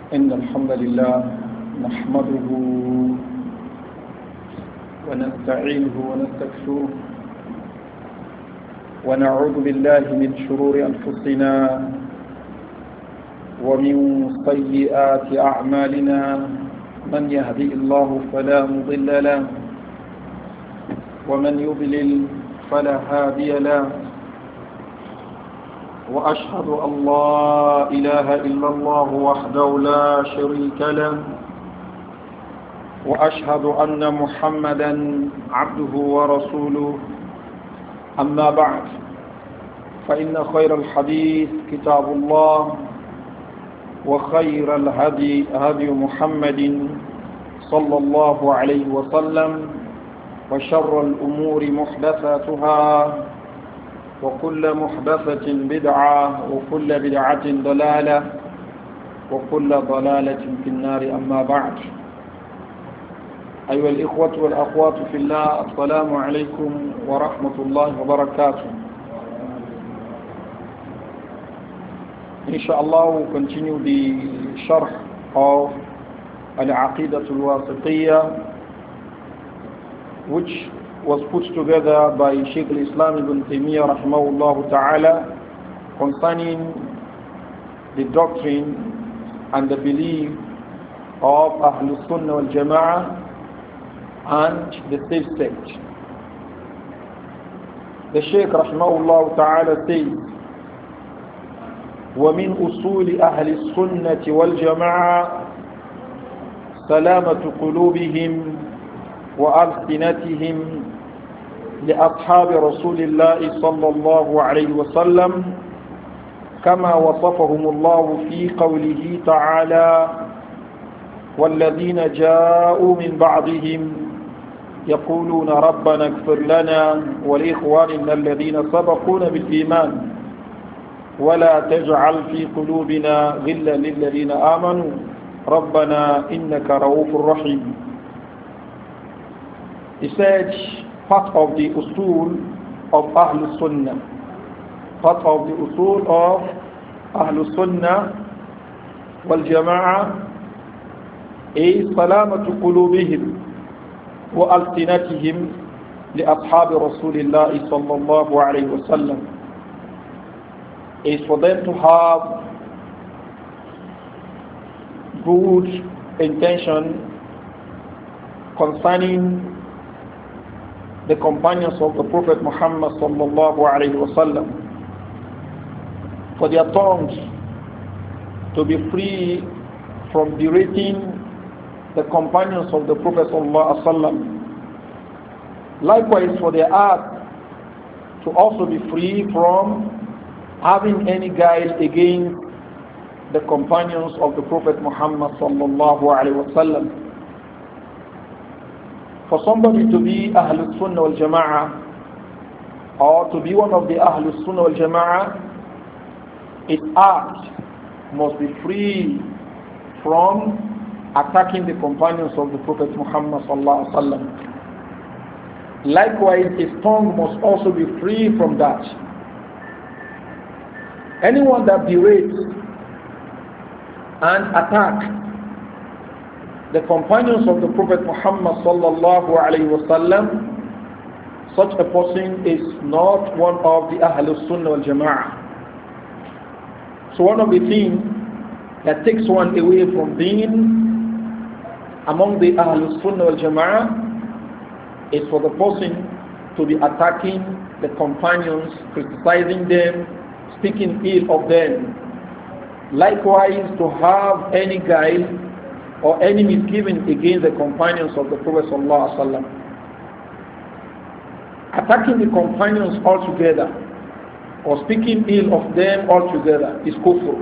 إن الحمد لله نحمده ونستعينه ونستكفره ونعوذ بالله من شرور أنفسنا ومن سيئات أعمالنا من يهدي الله فلا مضل له ومن يضلل فلا هادي له وأشهد أن لا إله إلا الله وحده لا شريك له وأشهد أن محمدا عبده ورسوله أما بعد فإن خير الحديث كتاب الله وخير الهدي هدي محمد صلى الله عليه وسلم وشر الأمور محدثاتها وكل محدثة بدعة وكل بدعة ضلالة وكل ضلالة في النار أما بعد أيها الإخوة والأخوات في الله السلام عليكم ورحمة الله وبركاته. Inshallah we'll continue the sharh of Al-Aqidah Al-Wasitiyya, which was put together by Shaykh al-Islam Ibn Taymiyyah rahimahullah ta'ala concerning the doctrine and the belief of Ahlul Sunnah wal Jama'ah and the safe sect. The Shaykh rahimahullah ta'ala says, وَمِنْ أُصُولِ أَهْلِ السُّنَّةِ وَالْجَمَاعَةِ سَلَامَةُ قُلُوبِهِمْ وألسنتهم لأصحاب رسول الله صلى الله عليه وسلم كما وصفهم الله في قوله تعالى والذين جاءوا من بعدهم يقولون ربنا اغفر لنا ولإخواننا الذين سبقونا بالإيمان ولا تجعل في قلوبنا غلا للذين آمنوا ربنا إنك رؤوف رحيم. He said, part of the usul of Ahlul Sunnah, part of the usul of Ahlul Sunnah wal Jama'ah is salamatu qulubihim wa alsinatihim li ashabi Rasulillah sallallahu alayhi wa sallam, is for them to have good intention concerning the companions of the Prophet Muhammad sallallahu alayhi wa sallam, for their tongues to be free from berating the companions of the Prophet sallallahu alayhi wa sallam. Likewise for their heart to also be free from having any guile against the companions of the Prophet Muhammad sallallahu alayhi wa sallam. For somebody to be Ahlul Sunnah wal Jama'ah or to be one of the Ahlul Sunnah wal Jama'ah, its act must be free from attacking the companions of the Prophet Muhammad sallallahu alaihi wasallam. Likewise, his tongue must also be free from that. Anyone that berates and attacks the companions of the Prophet Muhammad sallallahu alayhi wa sallam, such a person is not one of the Ahlul Sunnah wal Jama'ah. So one of the things that takes one away from being among the Ahlul Sunnah wal Jama'ah is for the person to be attacking the companions, criticizing them, speaking ill of them. Likewise, to have any guile or any misgiving against the companions of the Prophet sallallahu alaihi wasallam. Attacking the companions altogether or speaking ill of them altogether is kufr.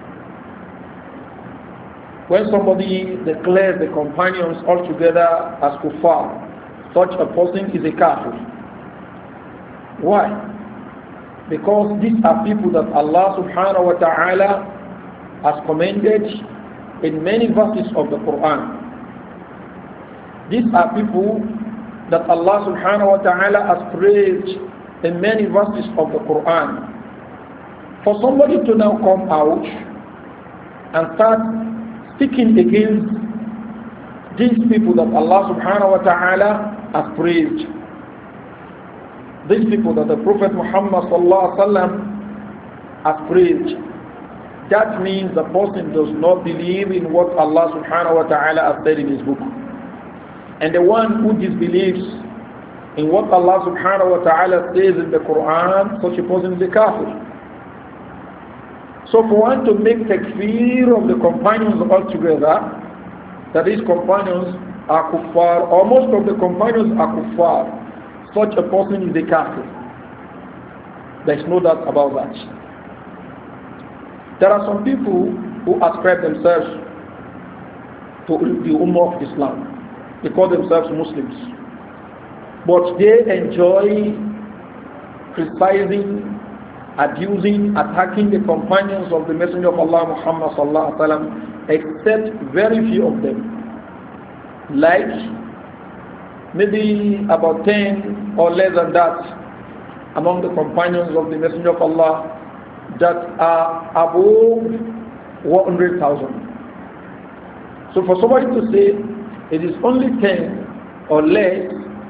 When somebody declares the companions altogether as kuffar, such a person is a kafir. Why? Because these are people that Allah subhanahu wa ta'ala has commended in many verses of the Quran. These are people that Allah subhanahu wa ta'ala has praised in many verses of the Quran. For somebody to now come out and start speaking against these people that Allah subhanahu wa ta'ala has praised. These people that the Prophet Muhammad sallallahu alaihi wasallam has praised. That means the person does not believe in what Allah subhanahu wa ta'ala has said in his book. And the one who disbelieves in what Allah subhanahu wa ta'ala says in the Quran, such a person is a kafir. So for one to make takfir of the companions altogether, that these companions are kuffar, or most of the companions are kuffar, such a person is a kafir. There is no doubt about that. There are some people who ascribe themselves to the Ummah of Islam. They call themselves Muslims. But they enjoy criticizing, abusing, attacking the companions of the Messenger of Allah Muhammad sallallahu alaihi wasallam, except very few of them. Like maybe about 10 or less than that among the companions of the Messenger of Allah that are above 100,000. So for somebody to say it is only 10 or less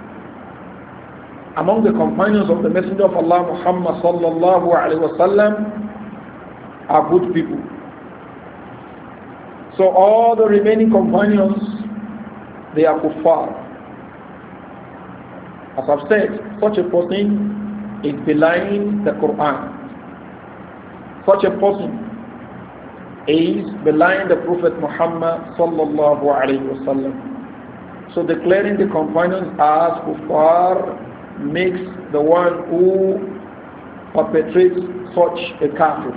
among the companions of the Messenger of Allah Muhammad sallallahu alaihi wasallam are good people. So all the remaining companions, they are kuffar. As I've said, such a person is belying the Quran. Such a person is belying the Prophet Muhammad sallallahu alaihi wasallam. So declaring the companions as kuffar makes the one who perpetrates such a kafir.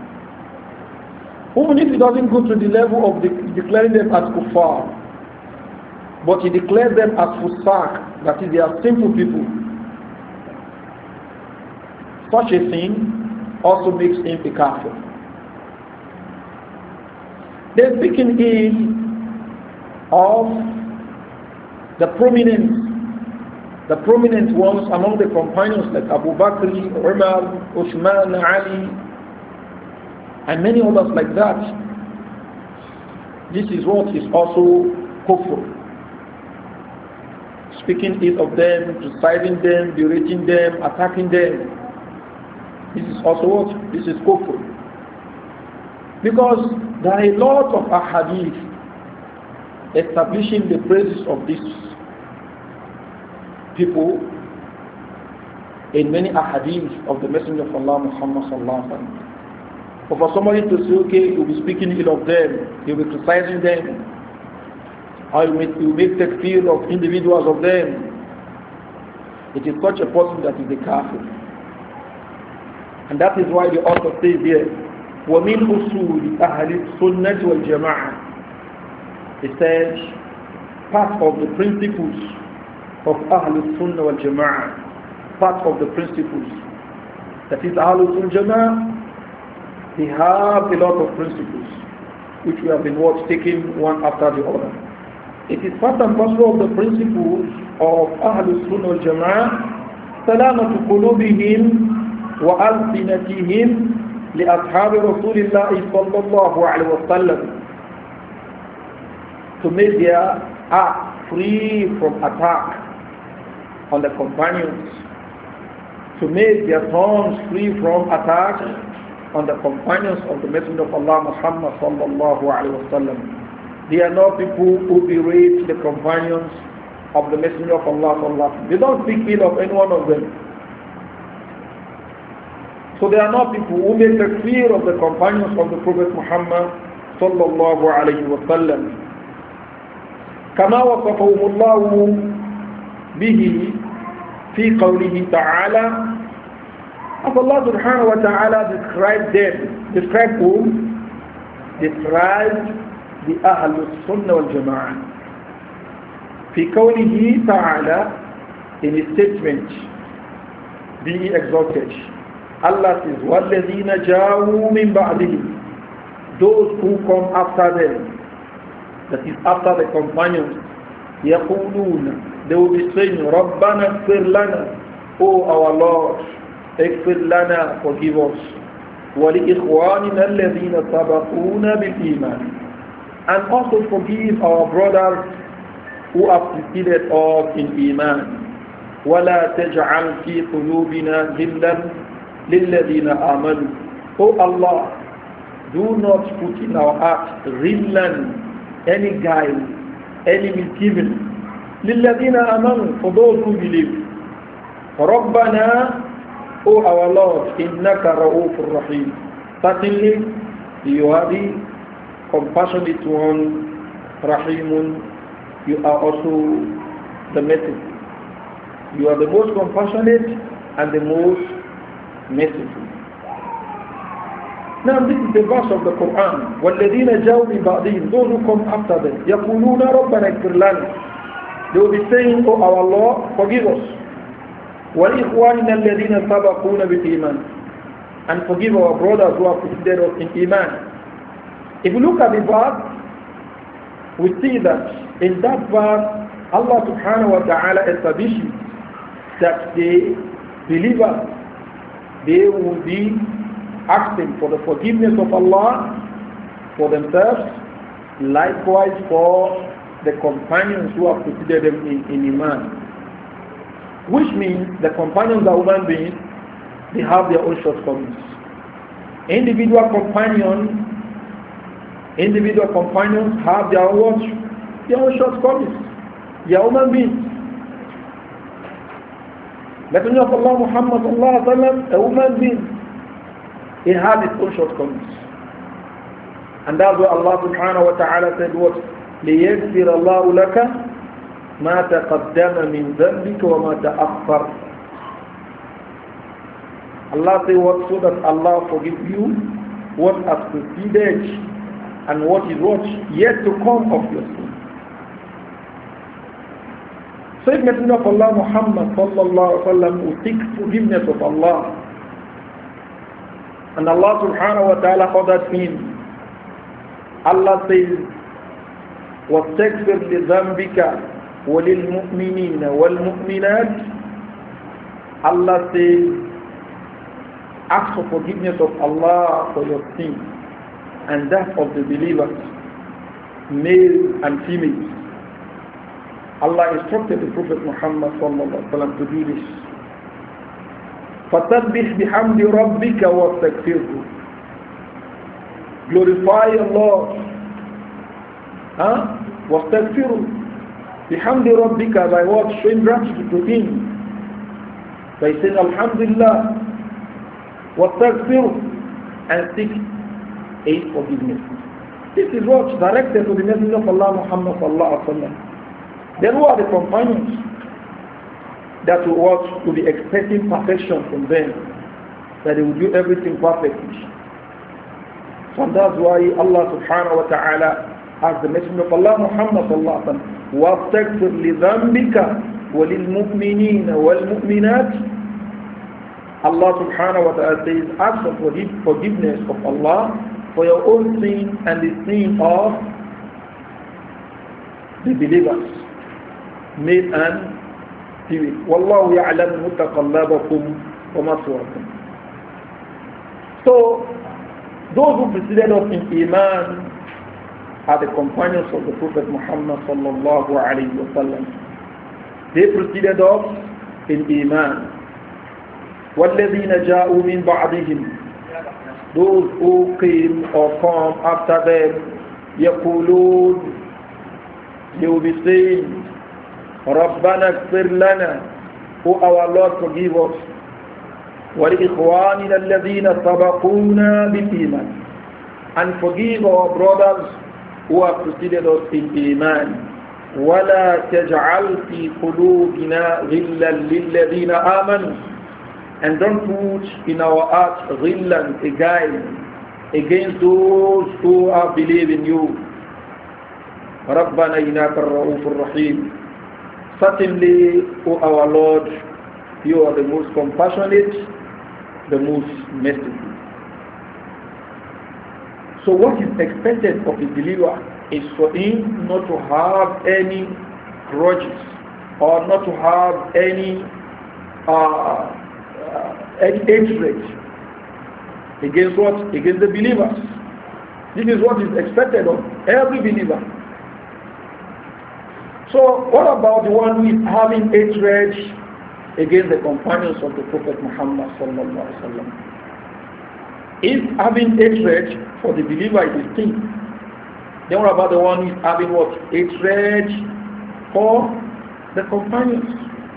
Even if he doesn't go to the level of declaring them as kuffar, but he declares them as fusaq, that is, they are sinful people, such a thing also makes him a kafir. Then speaking of the prominent ones among the companions like Abu Bakr, Umar, Uthman, Ali, and many others like that. This is what is also kufr. Speaking ill of them, criticizing them, berating them, attacking them. This is also what? This is kufr. Because there are a lot of ahadith establishing the praises of these people in many ahadith of the Messenger of Allah Muhammad sallallahu alaihi wasallam. But for somebody to say, okay, you'll be speaking ill of them, you'll be criticizing them, or you make takfir of individuals of them, it is such a person that is a kafir. And that is why the author says here, وَمِنْ أُصُولِ أَهْلِ السُّنَّةِ وَالْجَمَاعَةِ. He says, part of the principles of Ahlul Sunnah wal Jama'ah, part of the principles, that is Ahlul Sunnah Jama'ah, they have a lot of principles which we have been taking one after the other. It is part and parcel of the principles of Ahlul Sunnah wal Jama'ah, سلامة قلوبهم وألسنتهم لأصحاب رسول الله صلى الله عليه وسلم, to make their heart free from attack on the companions, to make their tongues free from attack on the companions of the Messenger of Allah Muhammad sallallahu alaihi wasallam. They are not people who berate the companions of the Messenger of Allah sallallahu alaihi wasallam. They don't speak ill of any one of them. So they are not people who make the fear of the companions of the Prophet Muhammad sallallahu alaihi wasallam. كما وصفهم الله به في قوله تعالى, as Allah subhanahu wa ta'ala described them, described whom? Described the Ahlul Sunnah wal Jama'ah. في قوله تعالى, in his statement, be exalted. Allah says, وَالَّذِينَ جَاءُوا مِن بَعْدِهِمْ, those who come after them, that is after the companions, يَقُولُونَ, they will be saying, رَبَّنَا اغْفِرْ لَنَا, O our Lord, اغْفِرْ لَنَا, forgive us, وَلِإِخْوَانِنَا الَّذِينَ سَبَقُونَا بِالْإِيمَانِ, And also forgive our brothers who have preceded us in Iman. وَلَا تَجْعَلْ فِي قُلُوبِنَا غِلًّا لِلَّذِينَ آمَنُوا. O Allah, do not put in our hearts ghillan, any guile, any misgiving. لِلَّذِينَ آمَنُوا, for those who believe. رَبَّنَا, O our Lord, إِنَّكَ رَؤُوفٌ رَحِيمٌ. Certainly, you are the compassionate one, Rahimun. You are also the merciful. You are the most compassionate and the most merciful. Now this is the verse of the Quran. وَالَّذِينَ جَاءُوا مِن بَعْدِهِمْ, those who come after them, يَقُولُونَ رَبَّنَا اغْفِرْ لَنَا. They will be saying, Oh our Lord, forgive us. وَلِإِخْوَانِنَا الَّذِينَ سَبَقُونَ بِالْإِيمَانِ, and forgive our brothers who have preceded us in Iman. If we look at the verse, we see that in that verse, Allah subhanahu wa ta'ala establishes that the believers, they will be asking for the forgiveness of Allah for themselves, likewise for the companions who have preceded them in Iman. Which means the companions are human beings, they have their own shortcomings. Individual companions have their own shortcomings. They are human beings. Messenger of Allah Muhammad sallallahu alaihi wasallam, a human being, he had his own shortcomings. And that's why Allah subhanahu wa ta'ala said what? لِيَغْفِرَ اللَّهُ لَكَ مَا تَقَدَّمَ مِنْ ذَنْبِكَ وَمَا تَأَخَّرَ. Allah said what? So that Allah forgive you what has preceded and what is what yet to come of your sin. So if Messenger of Allah Muhammad sallallahu alaihi wasallam will seek forgiveness of Allah, and Allah subhanahu wa ta'ala ordered him, Allah says, وَاسْتَغْفِرْ لِذَنْبِكَ وَلِلْمُؤْمِنِينَ وَالْمُؤْمِنَاتِ. Allah says, ask for forgiveness of Allah for your sin and that of the believers, male and female. Allah instructed the Prophet Muhammad sallallahu alaihi wasallam to do this. فَسَبِّحْ بِحَمْدِ رَبِّكَ وَاسْتَغْفِرْهُ. Glorify Allah. وَاسْتَغْفِرْهُ. بِحَمْدِ رَبِّكَ, by what? Showing gratitude to Him. By saying Alhamdulillah. وَاسْتَغْفِرْهُ, and seek His forgiveness. This is what directed to the Messenger of Allah Muhammad sallallahu alaihi wasallam. Then who are the companions that will be expecting perfection from them, that they will do everything perfectly? So that's why Allah subhanahu wa ta'ala asked the Messenger of Allah Muhammad sallallahu alaihi wasallam, وَاسْتَغْفِرْ لِذَنْبِكَ وَلِلْمُؤْمِنِينَ وَالْمُؤْمِنَاتِ. Allah subhanahu wa ta'ala says, ask for forgiveness of Allah for your own sin and the sin of the believers, male and female. Wallahu ya'lamu mutaqallabakum wa maswaakum. So, those who preceded us in Iman are the companions of the Prophet Muhammad sallallahu alayhi wa sallam. They preceded us in Iman. وَالَّذِينَ جَاءُوا مِن بَعْدِهِمْ, those who came or come after them, يَقُولُونَ, they will be saying, رَبَّنَا اغْفِرْ لَنَا, O our Lord, forgive us. وَلِإِخْوَانِنَا الَّذِينَ سَبَقُونَا بِالْإِيمَانِ, and forgive our brothers who have preceded us in Iman. وَلَا تَجْعَلْ فِي قُلُوبِنَا غِلًّا لِلَّذِينَ آمَنُوا, and don't put in our hearts ghillan, a guile, against those who have believed in you. رَبَّنَا إِنَّكَ الرَّؤُوفُ الرَّحِيمُ. Certainly, O our Lord, you are the most compassionate, the most merciful. So what is expected of a believer is for him not to have any grudges or not to have any hatred against what? Against the believers. This is what is expected of Every believer. So what about the one who is having hatred against the companions of the Prophet Muhammad sallallahu alaihi wasallam? If having hatred for the believer is a thing, then what about the one who is having what? Hatred for the companions.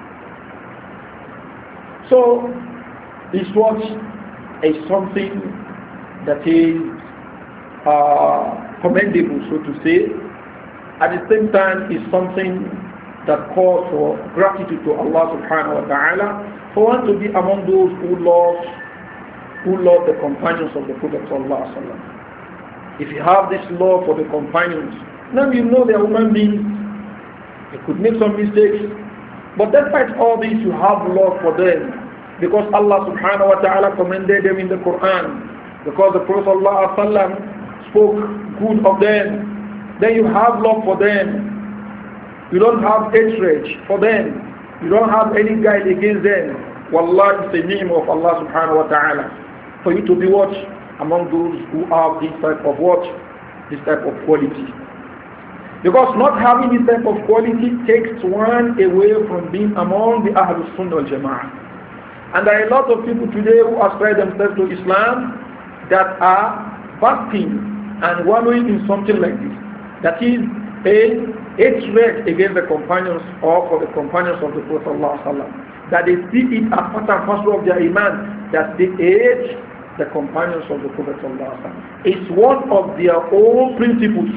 So this what is something that is commendable, so to say. At the same time, is something that calls for gratitude to Allah subhanahu wa ta'ala for one to be among those who love the companions of the Prophet sallallahu alaihi wasallam. If you have this love for the companions, now you know they are human beings. They could make some mistakes, but despite all this, you have love for them because Allah subhanahu wa ta'ala commended them in the Quran. Because the Prophet sallallahu alaihi wasallam spoke good of them. Then you have love for them. You don't have hatred for them. You don't have any guile against them. Wallah, it's a name of Allah subhanahu wa ta'ala. For you to be what? Among those who have this type of what? This type of quality. Because not having this type of quality takes one away from being among the Ahlul Sunnah wal Jama'ah. And there are a lot of people today who ascribe themselves to Islam that are fasting and wallowing in something like this. That is a hatred against the companions or for the companions of the Prophet ﷺ. That they see it as part and parcel of their iman, that they hate the companions of the Prophet ﷺ. It's one of their own principles.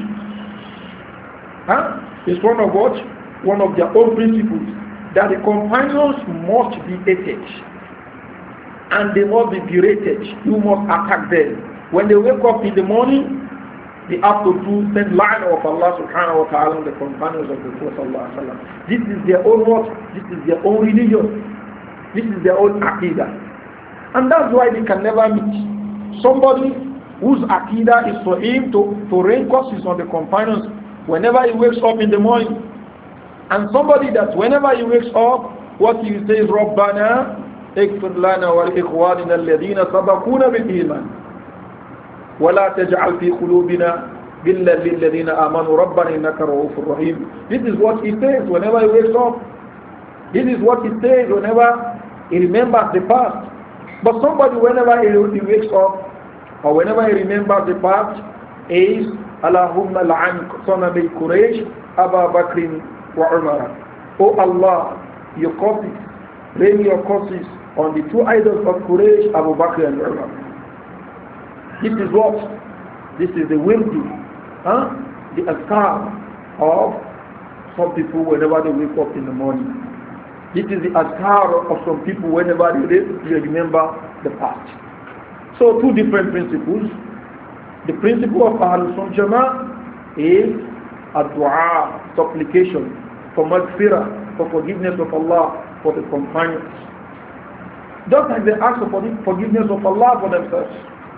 It's one of what? One of their own principles. That the companions must be hated. And they must be berated. You must attack them. When they wake up in the morning, they have to send line of Allah subhanahu wa ta'ala on the companions of the Prophet sallallahu alaihi wasallam. This is their own what? This is their own religion. This is their own aqidah. And that's why they can never meet. Somebody whose aqidah is for him to rain curses on the companions whenever he wakes up in the morning. And somebody that whenever he wakes up, what he says, Rabbana اغفر لنا ولإخواننا الذين سبقونا بالإيمان ولا تجعل في قلوبنا غلا للذين آمنوا ربنا إنك رؤوف رحيم. This is what he says whenever he wakes up. This is what he says whenever he remembers the past. But somebody whenever he wakes up or whenever he remembers the past is Allahumma la'an sanami Quraysh Aba Bakr wa Umar. Oh Allah, your curses, rain your curses on the two idols of Quraysh, Abu Bakr and Umar. This is what? This is the wildy, the azkar of some people whenever they wake up in the morning. This is the azkar of some people whenever they remember the past. So two different principles. The principle of Ahlul Sunnah Jama'ah is a dua, supplication for maghfirah, for forgiveness of Allah for the companions. Just like they ask for the forgiveness of Allah for themselves.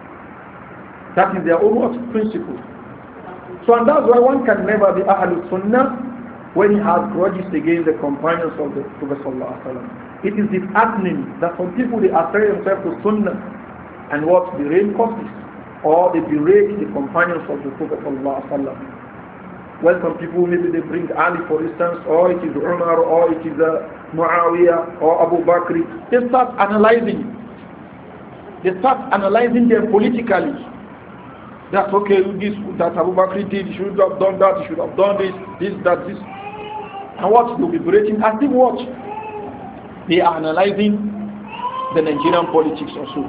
That is their own principle. So and that's why one can never be Ahlul Sunnah when he has grudges against the companions of the Prophet sallallahu alaihi wasallam. It is disheartening that some people they associate themselves to Sunnah and what they rain curses or they berate the companions of the Prophet sallallahu alaihi wasallam. Well, some people maybe they bring Ali for instance, or it is Umar, or it is Muawiyah, or Abu Bakr. They start analyzing. They start analyzing them politically. That's okay, this that Abu Bakr did, he should have done that, he should have done this, that, this. And what they'll be berating, I think what? They are analyzing the Nigerian politics also.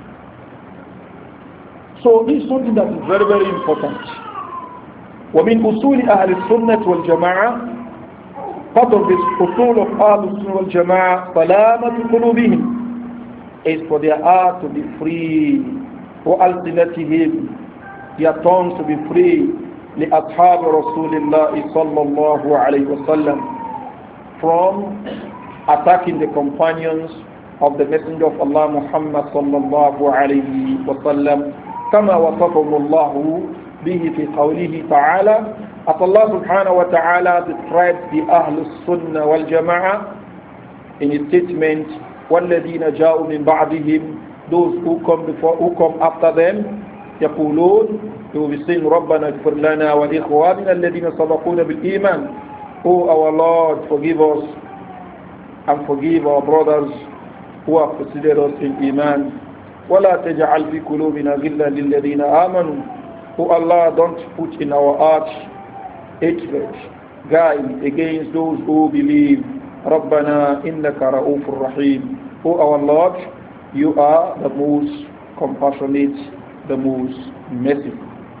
So this is something that is very, very important. ومن أصول أهل السنة والجماعة part of this أصول of أهل السنة والجماعة سلامة قلوبهم is for their heart to be free وألسنتهم their tongues to be free لأصحاب رسول الله صلى الله عليه وسلم from attacking the companions of the Messenger of Allah Muhammad صلى الله عليه وسلم كما وصفهم الله به في قوله تعالى as Allah subhanahu wa ta'ala describes the Ahlus Sunnah wal Jama'ah in his statement وَالَّذِينَ جَاءُوا مِن بَعْدِهِمْ those who come after them يقولون, they will be saying, رَبَّنَا اغْفِرْ لَنَا وَإِخْوَانِنَا الَّذِينَ سَبَقُونَ بِالْإِيمَانِ. O our Lord, forgive us and forgive our brothers who have preceded us in Iman. وَلَا تَجْعَلْ فِي قُلُوبِنَا غِلًّا لِلَّذِينَ آمَنُوا. O Allah, don't put in our hearts hatred, guile against those who believe. رَبَّنَا إِنَّكَ رَؤُوفٌ رَحِيمٌ. O our Lord, you are the most compassionate, the most merciful.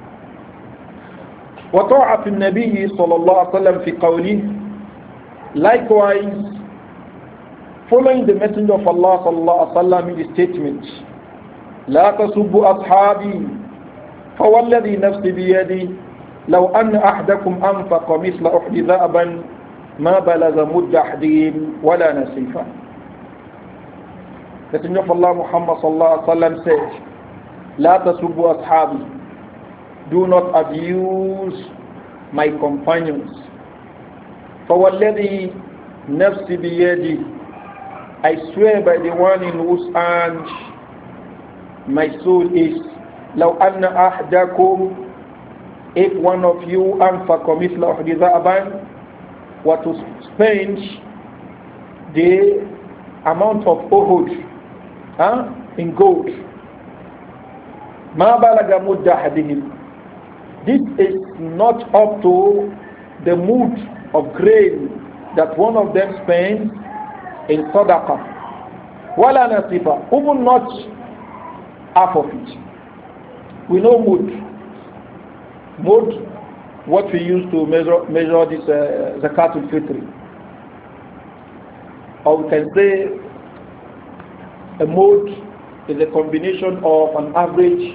وطاعة النبي صلى الله عليه وسلم في قوله. Likewise, following the Messenger of Allah صلى الله عليه وسلم in his statement, لا تسبوا أصحابي فوالذي نفسي بيدي لو أن أحدكم أنفق مثل أحد ذهبا ما بلغ مد أحدهم ولا نصيفا. The Messenger of Allah Muhammad صلى الله عليه وسلم said, لا تسبوا أصحابي, do not abuse my companions. فوالذي نفسي بيدي, I swear by the one in whose hand my soul is, لو أن أحدكم, if one of you أنفق مثل أحد ذهبا, were to spend the amount of Uhud in gold, ما بلغ مد أحدهم, this is not up to the mood of grain that one of them spends in sadaqah. Wala nasifa, even not half of it. We know mood. Mood, what we use to measure this zakatul fitri. Or we can say a mood is a combination of an average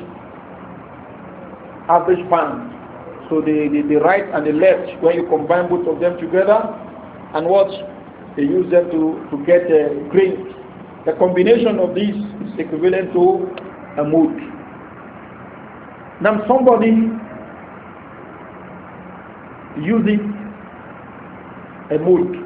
pan. So the right and the left, when you combine both of them together, and what they use them to get grain. The combination of these is equivalent to a mood. Now somebody uses a mood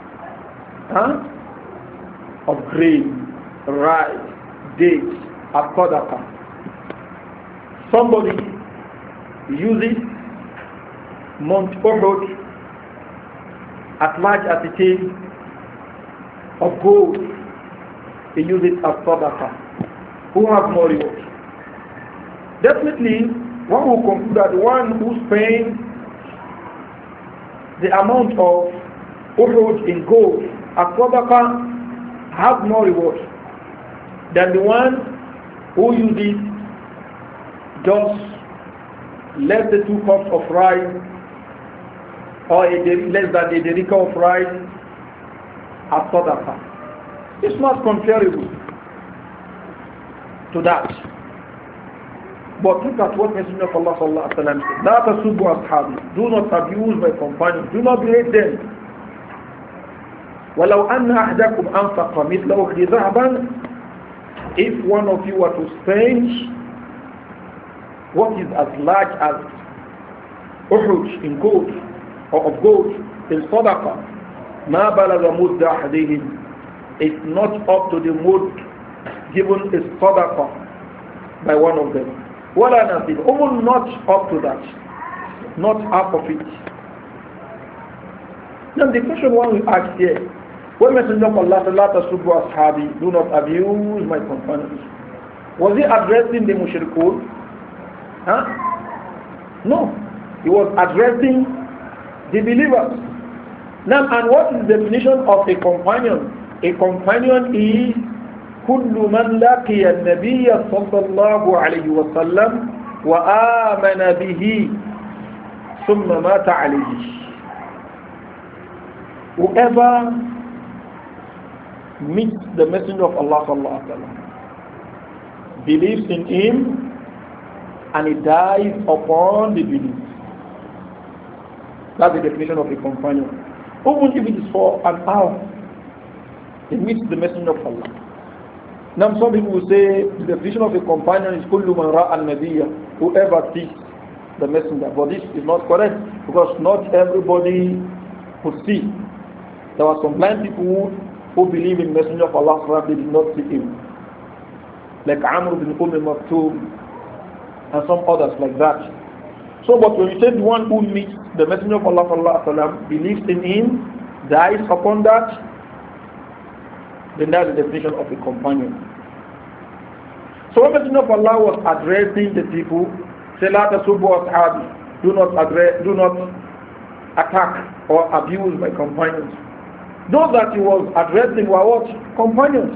of grain, rice, dates, akodaka. Somebody uses Mount Uhud, at large as it is, of gold. He uses as sadaqah. Who has more reward? Definitely, one will conclude that the one who spends the amount of Uhud in gold as sadaqah has more reward than the one who uses just less than 2 cups of rice or less than a derika of rice as sadaqah. It's not comparable to that. But look at what Messenger of Allah sallallahu alaihi wasallam said. لا تسبوا أصحابي. Do not abuse my companions. Do not berate them. ولو أن أحدكم أنفق مثل أحد ذهبا. If one of you were to spend what is as large as Uhud in gold, or of gold, in sadaqah, ما بلغ مد أحدهم. It's not up to the mood given as sadaqah by one of them. Wala nasib, almost not up to that, not half of it. Now the question one we ask here, when Messenger of Allah said, "La tasubbu ashabi," do not abuse my companions, was he addressing the mushrikun? No, he was addressing the believers. Now, and what is the definition of a companion? A companion is كل من لقي النبي صلى الله عليه وسلم وآمن به ثم مات عليه. Whoever meets the Messenger of Allah صلى الله عليه وسلم, believes in him, and he dies upon the belief. That's the definition of a companion. Even if it is for an hour, he meets the Messenger of Allah. Now some people will say the definition of a companion is kullu man ra'a al-nabiyya, whoever sees the messenger. But this is not correct, because not everybody could see. There were some blind people who believe in Messenger of Allah, they did not see him. Like Amr bin Maktoum, and some others like that. So, but when you say the one who meets the Messenger of Allah sallallahu alaihi wasallam, believes in him, dies upon that, then that's the definition of a companion. So when Messenger of Allah was addressing the people, say la tasubbu ashabi, do not attack or abuse my companions. Those that he was addressing were what? Companions.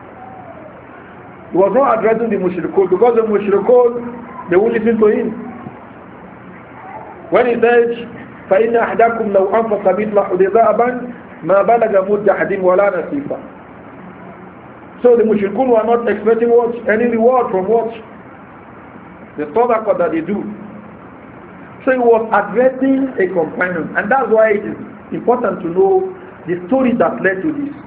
He was not addressing the mushrikun, because the mushrikun, they will listen to him. When he said, فَإِنَّ أَحْدَكُمْ لَوْ أَنْفَقَ مِثْلَ أُحُدِ ذَهَبًا مَا بَلَغَ مُدَّ أَحَدٍ وَلَا نَصِيفًا. So the mushrikun were not expecting what? Any reward from what? The sadaqah that they do. So he was addressing a companion, and that's why it is important to know the story that led to this.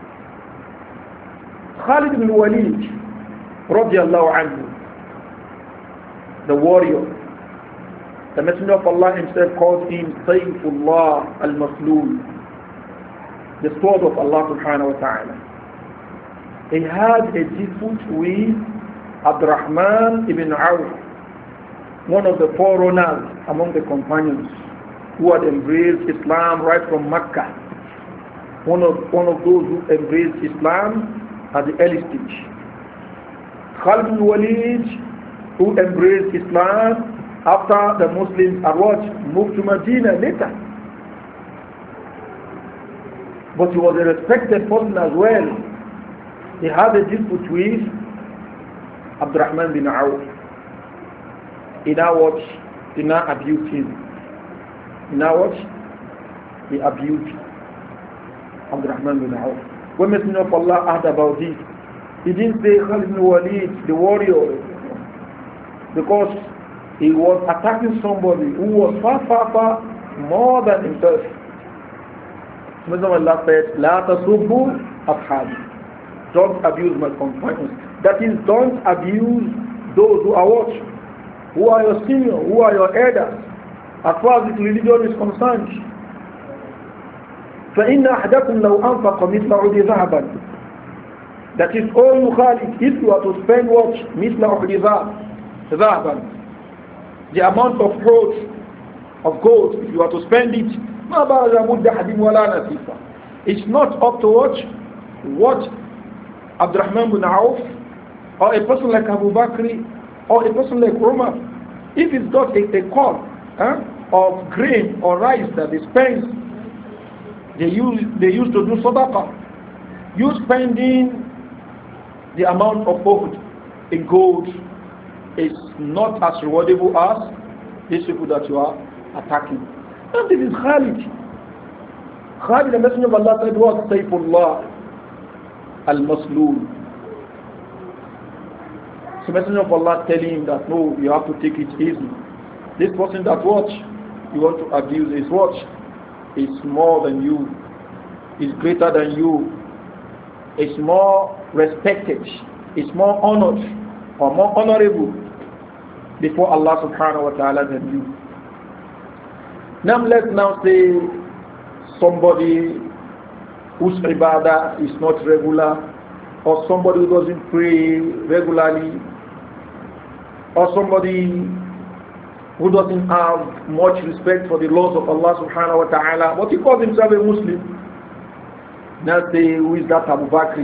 Khalid ibn Walid, radiallahu anhu, the warrior, the Messenger of Allah himself called him Sayfullah al-Maslul, the sword of Allah subhanahu wa ta'ala. He had a dispute with Abdurrahman ibn Auf, one of the forerunners among the companions who had embraced Islam right from Mecca. One of those who embraced Islam at the early stage. Khalid ibn Walid, who embraced Islam after the Muslims had moved to Medina later. But he was a respected person as well. He had a dispute with Abdurrahman bin Auf. He now abused him. He abused Abdurrahman bin Auf. When Messenger of Allah heard about this, he didn't say Khalid bin Walid, the warrior, because he was attacking somebody who was far more than himself. Messenger of Allah said, La tasubbu ashabi. Don't abuse my companions. That is, don't abuse those who are what? Who are your senior, who are your elders, as far as this religion is concerned. فَإِنَّ أَحْدَكُمْ لَوْ أَنْفَقَ مِثْلَ عُدِ ذَهَبًا. That is, all you Khalid, if you are to spend what? مِثْلَ عُدِ ذَهَبًا. The amount of gold, if you are to spend it, مَا بَعْضَ مُدَّ حَدِيمْ وَلَا نَسِيفًا. It's not up to what Abdurrahman bin Auf, or a person like Abu Bakr, or a person like Umar, if it's got a corn of grain or rice that they spend, they used to do sadaqah. You spending the amount of gold in gold is not as rewardable as these people that you are attacking. And this is Khalid. Khalid, the Messenger of Allah said, what? Sayfullah al-Maslul. So Messenger of Allah telling him that no, you have to take it easy. This person that you want to abuse is is more than you, is greater than you, is more respected, is more honored or more honorable before Allah subhanahu wa ta'ala than you. Now let's say somebody whose ibadah is not regular, or somebody who doesn't pray regularly, or somebody who doesn't have much respect for the laws of Allah subhanahu wa ta'ala, but he calls himself a Muslim. Now say, who is that Abu Bakr?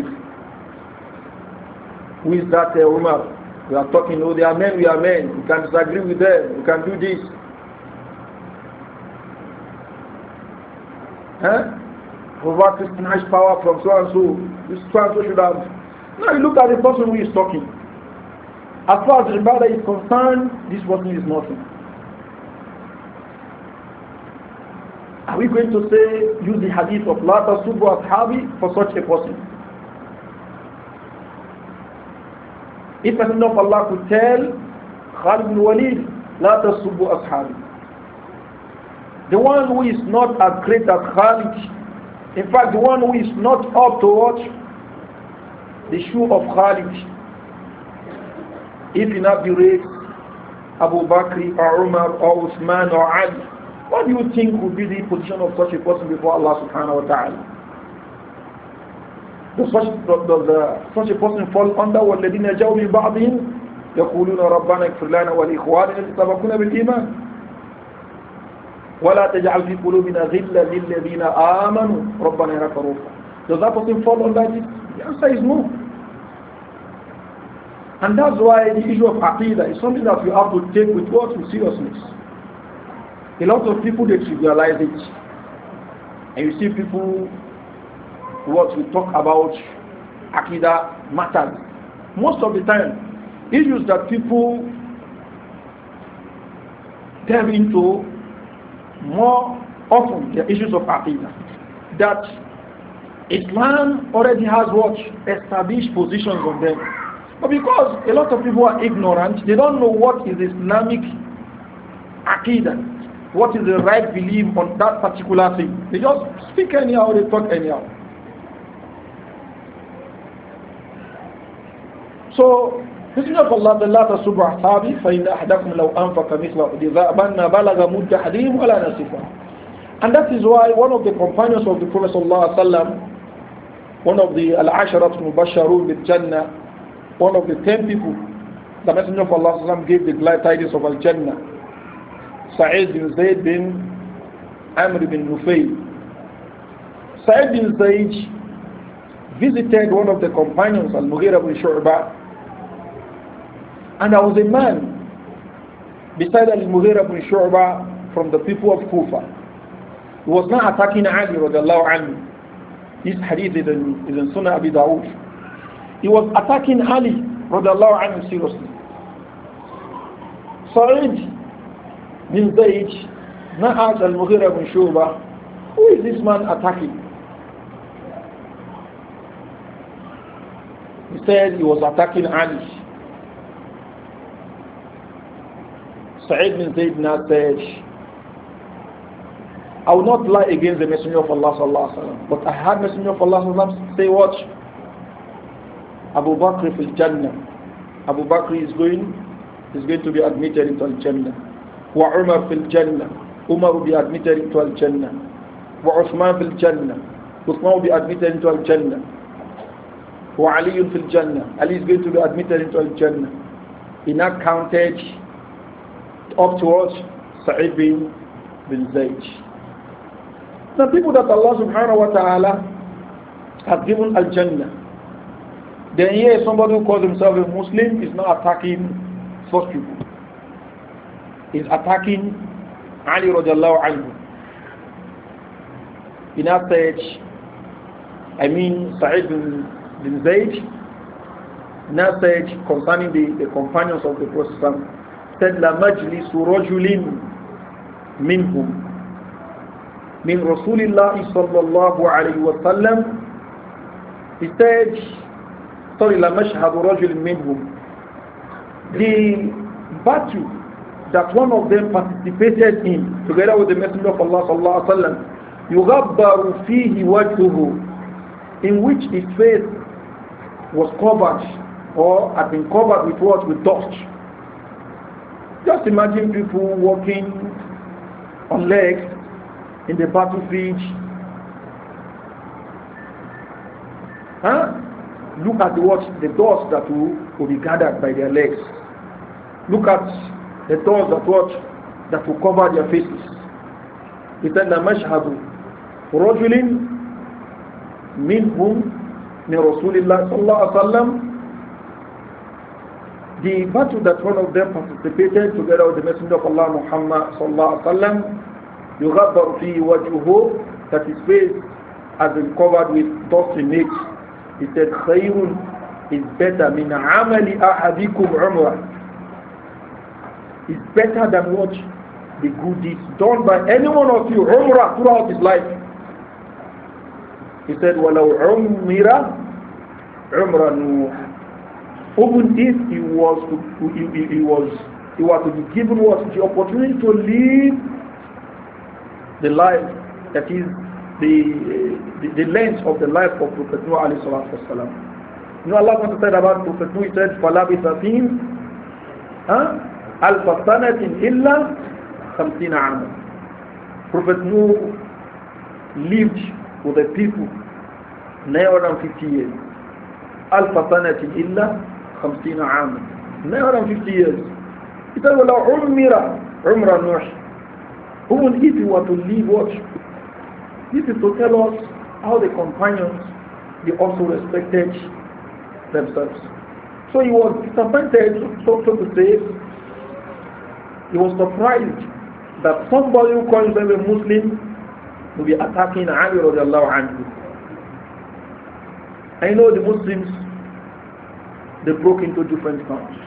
Who is that Umar? We are talking, they are men, we are men. We can disagree with them, we can do this. Abu Bakr snatched power from so and so. This so and so should have. Now you look at the person who is talking. As far as the ibadah is concerned, this person is nothing. Are we going to say, use the hadith of La tasubbu ashabi for such a person? If Messenger of Allah could tell Khalid bin Walid, La tasubbu ashabi, the one who is not as great as Khalid, in fact the one who is not up to what? The shoe of Khalid, if he not berate Abu Bakr or Umar or Uthman or Ali, what do you think would be the position of such a person before Allah subhanahu wa ta'ala? Does such a person fall under وَالَّذِينَ جَاءُوا مِن بَعْضِهِمْ يقولون ربنا اغفر لنا ولإخواننا الذين سبقونا بالإيمان ولا تجعل في قلوبنا غلا للذين آمنوا ربنا إنك رؤوف. Does that person fall under this? The answer is no. And that's why the issue of Aqidah is something that we have to take with what? With seriousness. A lot of people, they trivialize it. And you see people, what we talk about Aqidah matters. Most of the time, issues that people delve into more often, the issues of Aqidah. That Islam already has what? Established positions on them. But because a lot of people are ignorant, they don't know what is Islamic Aqidah, what is the right belief on that particular thing. They just speak anyhow, they talk anyhow. So, Messenger of Allah, the latter subah sabi, فَإِنَّ أَحْدَكُمْ لَوْ أَنْفَقَ مِثْلَ ذَأْبًا بَلَغَ مُدَّ حَدِيمٍ وَلَا نَصِفًا. And that is why one of the companions of the Prophet sallallahu alaihi wasallam, one of the Al-Asharat Mubasharun bil Jannah, one of the 10 people, the Messenger of Allah sallallahu alaihi wasallam gave the glad tidings of Al-Jannah, Sa'id bin Zayd bin Amr bin Nufayl. Sa'id bin Zayd visited one of the companions, Al-Mughira bin Shu'bah, and there was a man beside Al-Mughira bin Shu'bah from the people of Kufa. He was not attacking Ali radiallahu anhu. This hadith is in Sunnah Abi Dawud. He was attacking Ali radiallahu anhu seriously. Sa'id bin Zayd now asked Al-Mughira bin Shu'bah, who is this man attacking? He said he was attacking Ali. Sa'id bin Zayd now said, I will not lie against the Messenger of Allah sallallahu alaihi wasallam, but I had Messenger of Allah sallallahu alaihi wasallam say what? Abu Bakr fil Jannah. Abu Bakr is going to be admitted into Al-Jannah. Wa Umar fil Jannah. Umar will be admitted into Al-Jannah. Wa Uthman fil Jannah. Uthman will be admitted into Al-Jannah. Wa Ali fil Jannah. Ali is going to be admitted into Al-Jannah. He now counted up towards Sa'id bin Zayd. The people that Allah subhanahu wa ta'ala has given Al-Jannah. Then here somebody who calls himself a Muslim is not attacking such people. He's attacking Ali radiallahu anhu. In that stage, Sa'id bin Zayd, in that stage concerning the companions of the Prophet, said, La majlisu rajulin minhum min Rasulillahi sallallahu alayhi wa sallam. He said, La mashhadu rajulin minhum. The battle that one of them participated in, together with the Messenger of Allah sallallahu alayhi wa sallam, yughabbaru fihi wajhuhu, in which his face was covered or had been covered with what? With dust. Just imagine people walking on legs in the battlefield. Look at the dust that will be gathered by their legs. Look at the dust that will cover their faces. He said, La mashhadu rajulin minhum min Rasulillah sallallahu alaihi wasallam. The battle that one of them participated together with the Messenger of Allah Muhammad sallallahu alaihi wasallam, yughabbaru fihi wajhuhu, that his face has been covered with dust in it. He said, khayrun is better min amali ahadikum umrah. It's better than what? The good deeds done by any one of you, umrah, throughout his life. He said, walau umira umrah nuh. Even if he was to be given what? The opportunity to live the life that is the length of the life of Prophet Noah alayhi salatu wasalam. You know, Allah said about Prophet Noah, he said, فَلَبِثَ فِيهِمْ أَلْفَ سَنَةٍ إِلَّا 50 عَامًا. Prophet Noah lived with the people 950 years. أَلْفَ سَنَةٍ إِلَّا 50 عاما. 950 years. He said, well, Umra Nuh. Even if you were to leave what? This is to tell us how the companions, they also respected themselves. So he was disappointed, so to say. He was surprised that somebody who calls them a Muslim will be attacking Ali radiallahu anhu. I know the Muslims, they broke into different camps.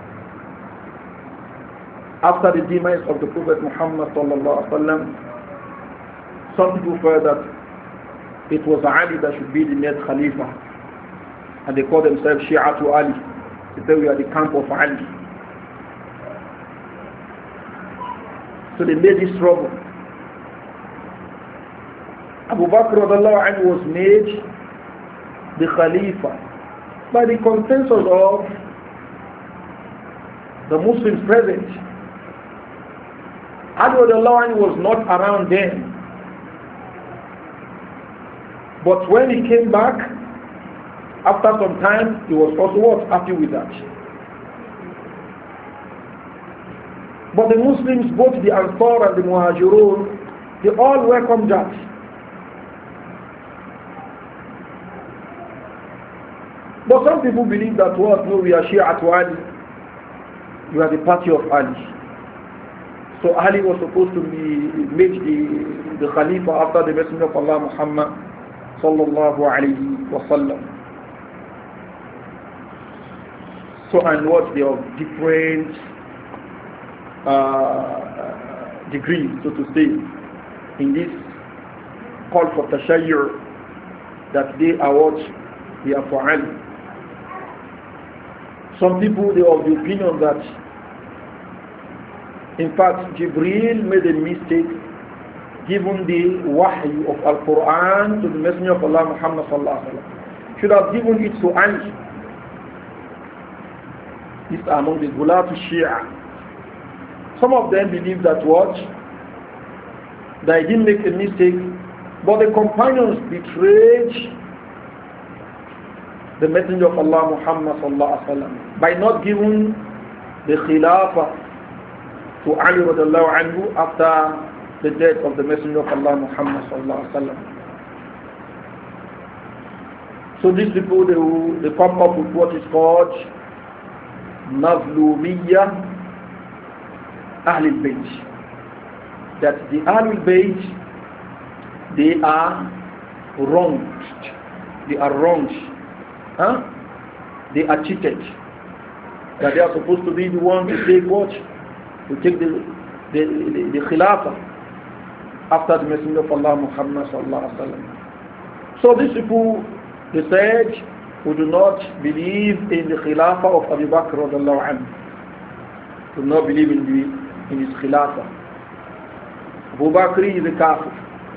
After the demise of the Prophet Muhammad sallallahu alaihi wasallam, some people felt that it was Ali that should be the next Khalifa, and they call themselves Shi'atu Ali. They say we are the camp of Ali. So they made this trouble. Abu Bakr radiallahu anhu was made the Khalifa by the consensus of the Muslims present. Ali radiallahu anhu was not around then. But when he came back, after some time, he was also what? Happy with that. But the Muslims, both the Ansar and the Muhajirun, they all welcomed that. But some people believe that what? No, we are Shia to Ali. You are the party of Ali. So Ali was supposed to be made the Khalifa after the Messenger of Allah Muhammad sallallahu alayhi wa sallam. So and what? They are different degrees, so to say, in this call for tashayyur, that they are what? They are for Ali. Some people, they are of the opinion that in fact Jibreel made a mistake given the wahy of Al-Quran to the Messenger of Allah Muhammad sallallahu alaihi wasallam. Should have given it to Ali. These are among the Gulatu Shia. Some of them believe that what? They didn't make a mistake, but the companions betrayed the Messenger of Allah Muhammad sallallahu alaihi wasallam by not giving the Khilafah to Ali radiallahu anhu after the death of the Messenger of Allah Muhammad sallallahu alaihi wasallam. So these people, they come up with what is called Mazlumiyya Ahlul Bayt. That the Ahlul Bayt, they are wronged. They are wronged. Huh? They are cheated. That they are supposed to be the one to take what? To take the Khilafah after the Messenger of Allah Muhammad sallallahu alaihi wasallam. So these people, they said, we do not believe in the Khilafah of Abu Bakr radiallahu anhu. Do not believe in his Khilafah. Abu Bakr is a kafir.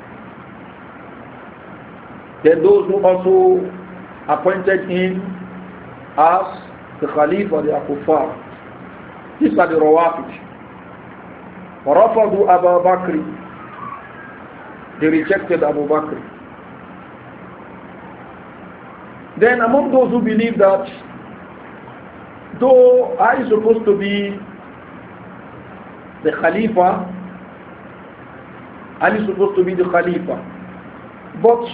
Then those who also appointed him as the Khalifa, they are kuffar. These are the Rawafid. Rafadu Abu Bakr. They rejected Abu Bakr. Then among those who believe that though Ali is supposed to be the Khalifa, Ali is supposed to be the Khalifa, but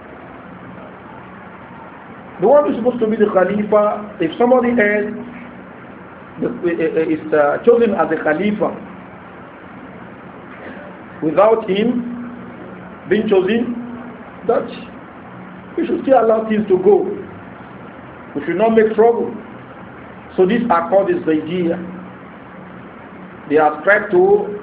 the one who is supposed to be the Khalifa, if somebody else is chosen as a Khalifa without him being chosen, that we should still allow things to go. We should not make trouble. So these are called the Zaydiyya. They are ascribed to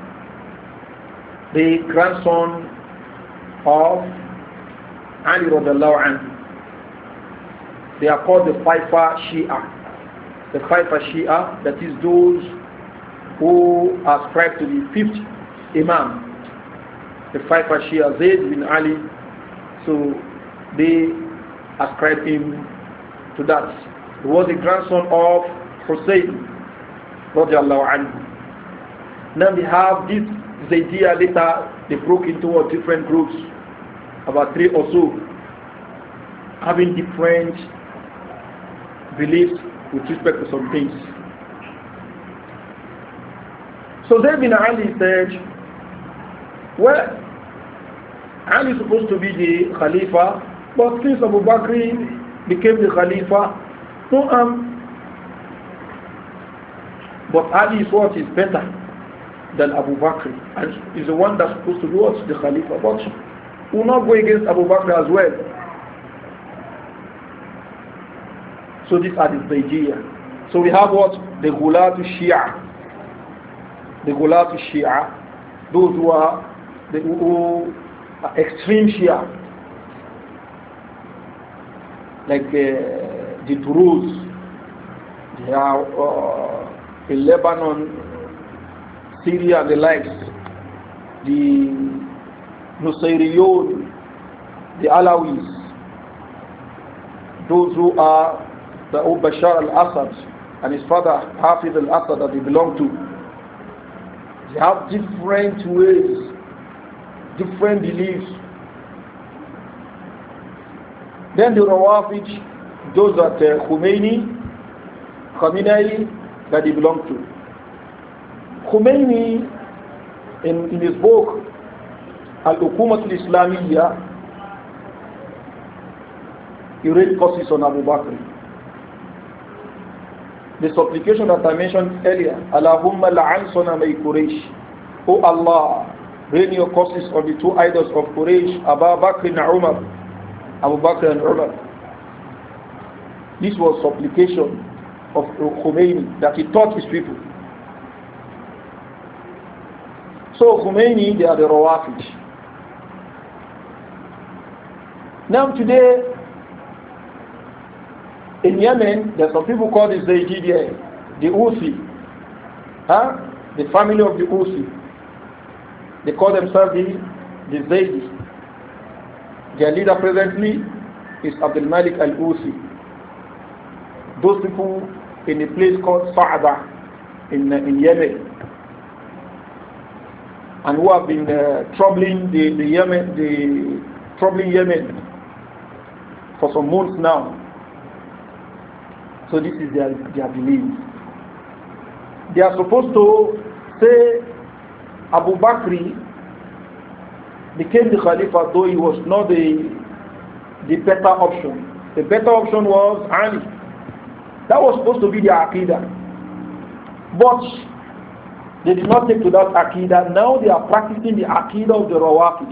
the grandson of Ali radiallahu anhu. They are called the Faifa Shia. The Faifa Shia, that is those who ascribe to the fifth Imam. The Faifa Shia, Zayd bin Ali. So they ascribe him to that. He was the grandson of Hussein radiallahu anhu. Now they have this Zaydiyya. Later they broke into different groups, about 3 or so, having different beliefs with respect to some things. So Zayd bin Ali said, well, Ali is supposed to be the Khalifa, but since Abu Bakr became the Khalifa, no but Ali is what is better than Abu Bakr, and is the one that's supposed to be what? The Khalifa. But we will not go against Abu Bakr as well. So these are the Zaydiyya. So we have what? The Ghulat Shia. The Ghulat Shia, those who are extreme Shia, like the Druze. They are in Lebanon, Syria and the likes, the Nusayriyun, the Alawis, those who are the Bashar al-Assad and his father Hafid al-Assad that they belong to. They have different ways, different beliefs. Then the Rawafid, those that Khamenei, that they belong to. Khomeini, in his book Al-Hukumat al-Islamiyya, he read curses on Abu Bakr. The supplication that I mentioned earlier, Allahumma la'an sanamay Quraysh, O Allah, rain your curses on the two idols of Quraysh, Abu Bakr and Umar. Abu Bakr and Umar. This was supplication of Khomeini that he taught his people. So Khomeini, they are the Rawafid. Now today, in Yemen, there are some people called the Zaydiyya, the Houthi, the family of the Houthi. They call themselves the Zaydi. Their leader presently is Abdul Malik al-Houthi. Those people in a place called Sa'ada in Yemen, and who have been troubling Yemen for some months now. So this is their belief. They are supposed to say Abu Bakr became the Khalifa, though he was not the better option. The better option was Ali. That was supposed to be their Aqidah. But they did not take to that Aqidah. Now they are practicing the Aqidah of the Rawafid.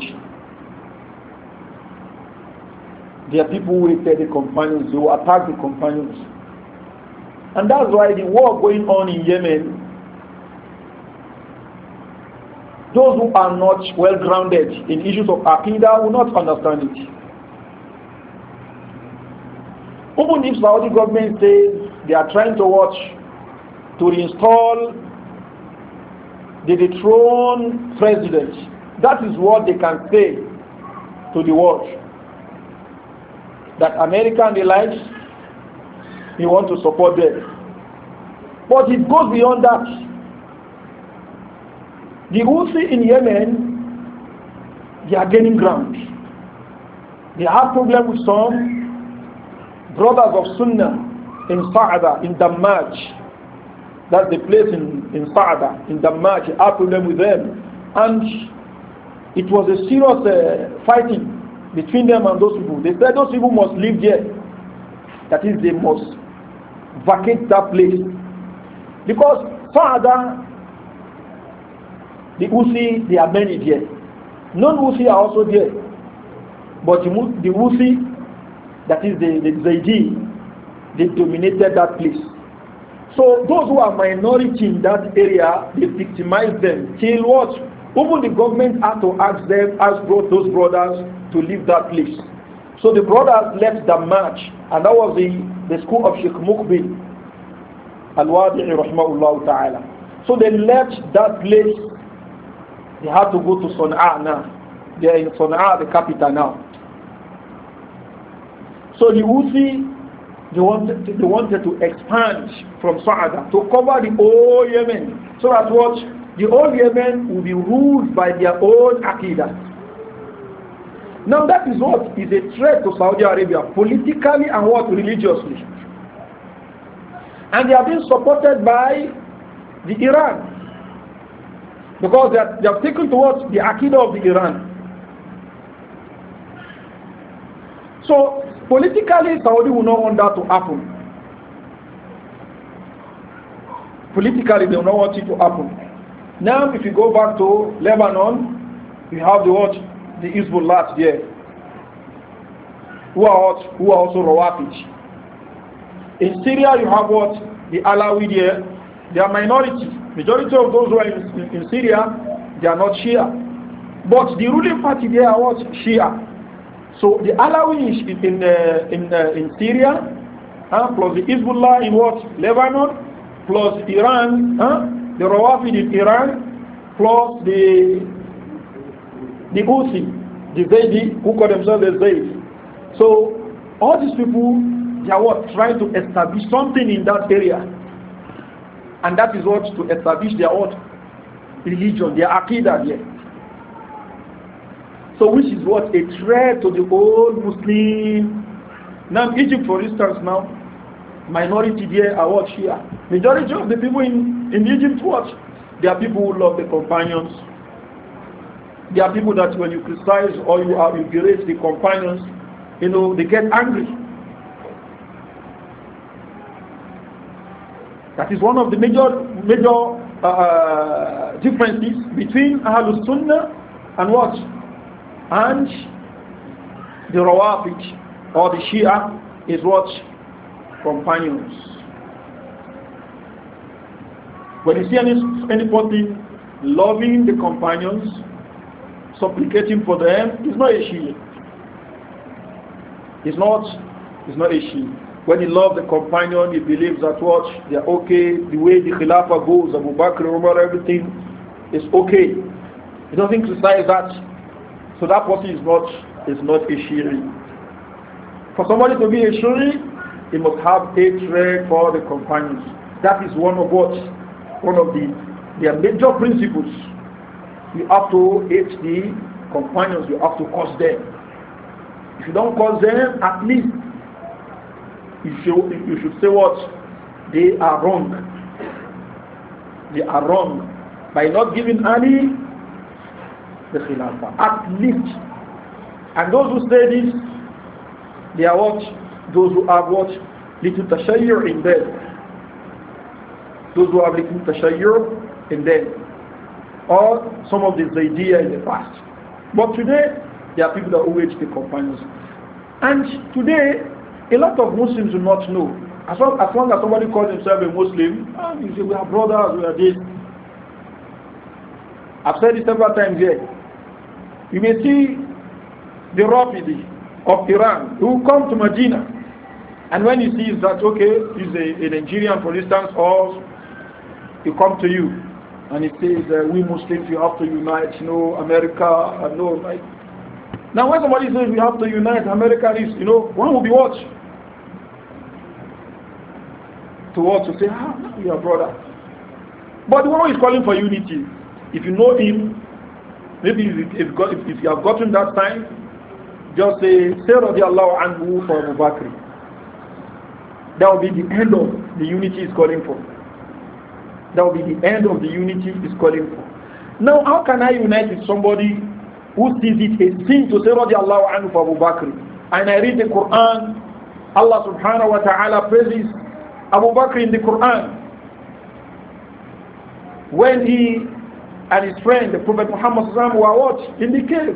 They are people who hated the companions, who attack the companions. And that's why the war going on in Yemen, those who are not well grounded in issues of Aqidah will not understand it. Even if Saudi government says they are trying to reinstall the dethroned president, that is what they can say to the world. That America and the likes, you want to support them. But it goes beyond that. The Houthi in Yemen, they are gaining ground. They have problem with some brothers of Sunnah in Sa'ada, in Dammaj. That's the place in Sa'ada, in Dammaj. They have problem with them. And it was a serious fighting between them and those people. They said those people must live there. That is, they must vacate that place. Because Sa'ada, the Houthi, they are many there. Non-Houthi are also there. But the Houthi, that is the Zaydi, they dominated that place. So those who are minority in that area, they victimize them. Till what? Even the government had to ask those brothers to leave that place. So the brothers left Dammaj, and that was the school of Sheikh Muqbil Al-Wadi'i rahmahullah ta'ala. So they left that place. They had to go to Sana'a now. They are in Sana'a, the capital now. So the Houthi, they wanted to expand from Sa'ada to cover the whole Yemen. So that what? The whole Yemen will be ruled by their own Aqidah. Now that is what is a threat to Saudi Arabia, politically and what? Religiously. And they are being supported by the Iran. Because they have taken towards the Aqidah of the Iran. So politically, Saudi will not want that to happen. Politically, they will not want it to happen. Now, if you go back to Lebanon, you have the what? The Hezbollah there, who are also Rawafid. In Syria, you have what? The Alawi there. They are minority. Majority of those who are in Syria, they are not Shia. But the ruling party there are what? Shia. So the Alawi in Syria, plus the Hezbollah in what? Lebanon, plus Iran, the Rawafid in Iran, plus the Houthi, the Zaydi, who call themselves the Zayd. So all these people, they are what? Trying to establish something in that area. And that is what? To establish their what? Religion, their Aqidah there. So which is what? A threat to the whole Muslim. Now Egypt, for instance, now, minority there are what? Shia. Majority of the people in Egypt, what? They are people who love the companions. They are people that when you criticize or you berate the companions, they get angry. That is one of the major differences between Ahlul Sunnah and what? And the Rawafid or the Shia is what? Companions. When you see anybody loving the companions, supplicating for them, it's not a Shia. It's not a Shia. When he loves the companion, he believes that what? They are okay. The way the Khilafah goes, Abu Bakr, Umar, everything is okay. He doesn't criticize that. So that person is not a Shia. For somebody to be a Shia, he must have hatred for the companions. That is one of their major principles. You have to hate the companions, you have to curse them. If you don't curse them, at least you should say what? They are wrong. They are wrong by not giving Ali the Khilafah. At least. And those who say this, they are what? Those who have what? Little tashayyur in them. Those who have little tashayyur in them. Or some of the Zaydiyah in the past. But today, there are people that who hate the companions. And today, a lot of Muslims do not know. As long as somebody calls himself a Muslim, you say, we are brothers, we are this. I've said it several times here. You may see the Rafidi of Iran who come to Medina. And when he sees that, okay, he's a Nigerian, for instance, or he come to you and he says, we Muslims, we have to unite, America, no, right? Now when somebody says we have to unite, America is, one will be what? To say, we are brother. But the one who is calling for unity, if you know him, maybe if you have gotten that time, just say radiallahu anhu for Abu Bakr. That will be the end of the unity is calling for. That will be the end of the unity is calling for. Now, how can I unite with somebody who sees it a sin to say radiallahu anhu for Abu Bakr? And I read the Quran, Allah subhanahu wa ta'ala praises Abu Bakr in the Quran. When he and his friend, the Prophet Muhammad sallallahu alaihi wasallam, were what? In the cave.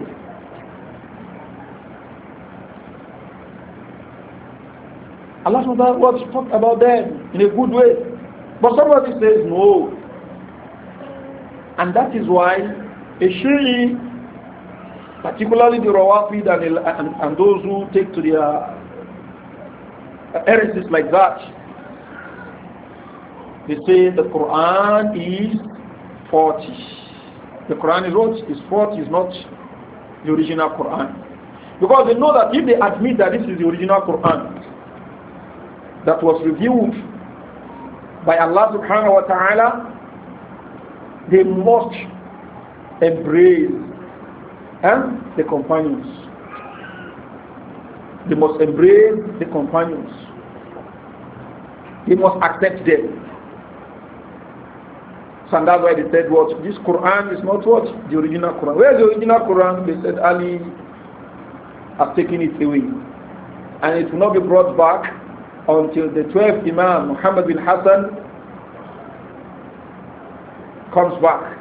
Allah subhanahu wa ta'ala talked about them in a good way. But somebody says no. And that is why a Shi'i, particularly the Rawafid and those who take to their heresies like that, they say the Quran is 40. The Quran is what? Is 40, is not the original Quran. Because they know that if they admit that this is the original Quran that was revealed by Allah subhanahu wa ta'ala, they must embrace the companions. They must embrace the companions. They must accept them. So and that's why they said what? This Quran is not what? The original Quran. Where is the original Quran? They said Ali has taken it away. And it will not be brought back until the 12th Imam, Muhammad bin Hassan, comes back.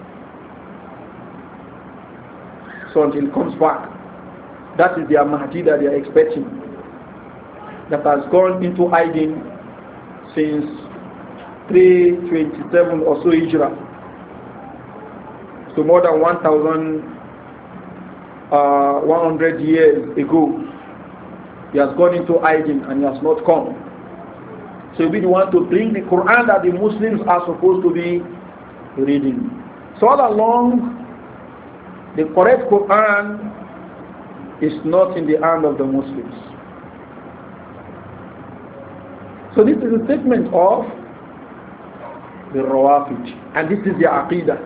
So until he comes back, that is their Mahdi that they are expecting, that has gone into hiding since 327 or so Hijrah. So more than 1,100 years ago, he has gone into hiding and he has not come. So we want to bring the Quran that the Muslims are supposed to be reading. So all along, the correct Quran is not in the hand of the Muslims. So this is a statement of the Rawafid, and this is the Aqidah.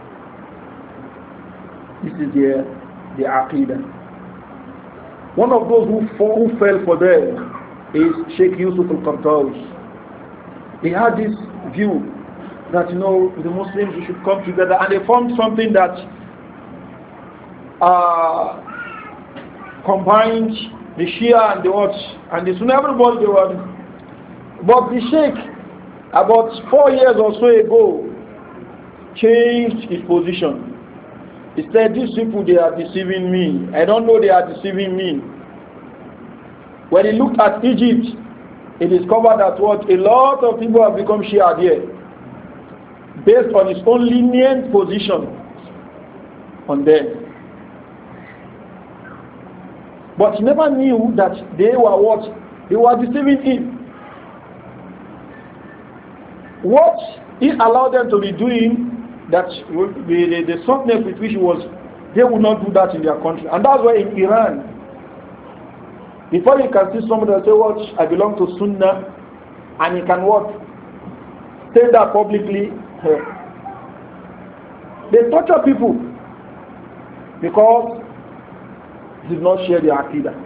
This is the Aqidah. One of those who fell for them is Sheikh Yusuf al-Qardawi. He had this view that, the Muslims should come together, and they formed something that combined the Shia and the Watch and the Sunni. Everybody they were. But the Sheikh, about 4 years or so ago, changed his position. He said, these people, they are deceiving me. I don't know they are deceiving me. When he looked at Egypt, he discovered that what a lot of people have become Shia there, based on his own lenient position on them. But he never knew that they were what? They were deceiving him. What he allowed them to be doing, that the softness with which he was, they would not do that in their country. And that's why in Iran, before you can see somebody that say, what, I belong to Sunnah, and he can what? Say that publicly. They torture people because did not share the Aqidah.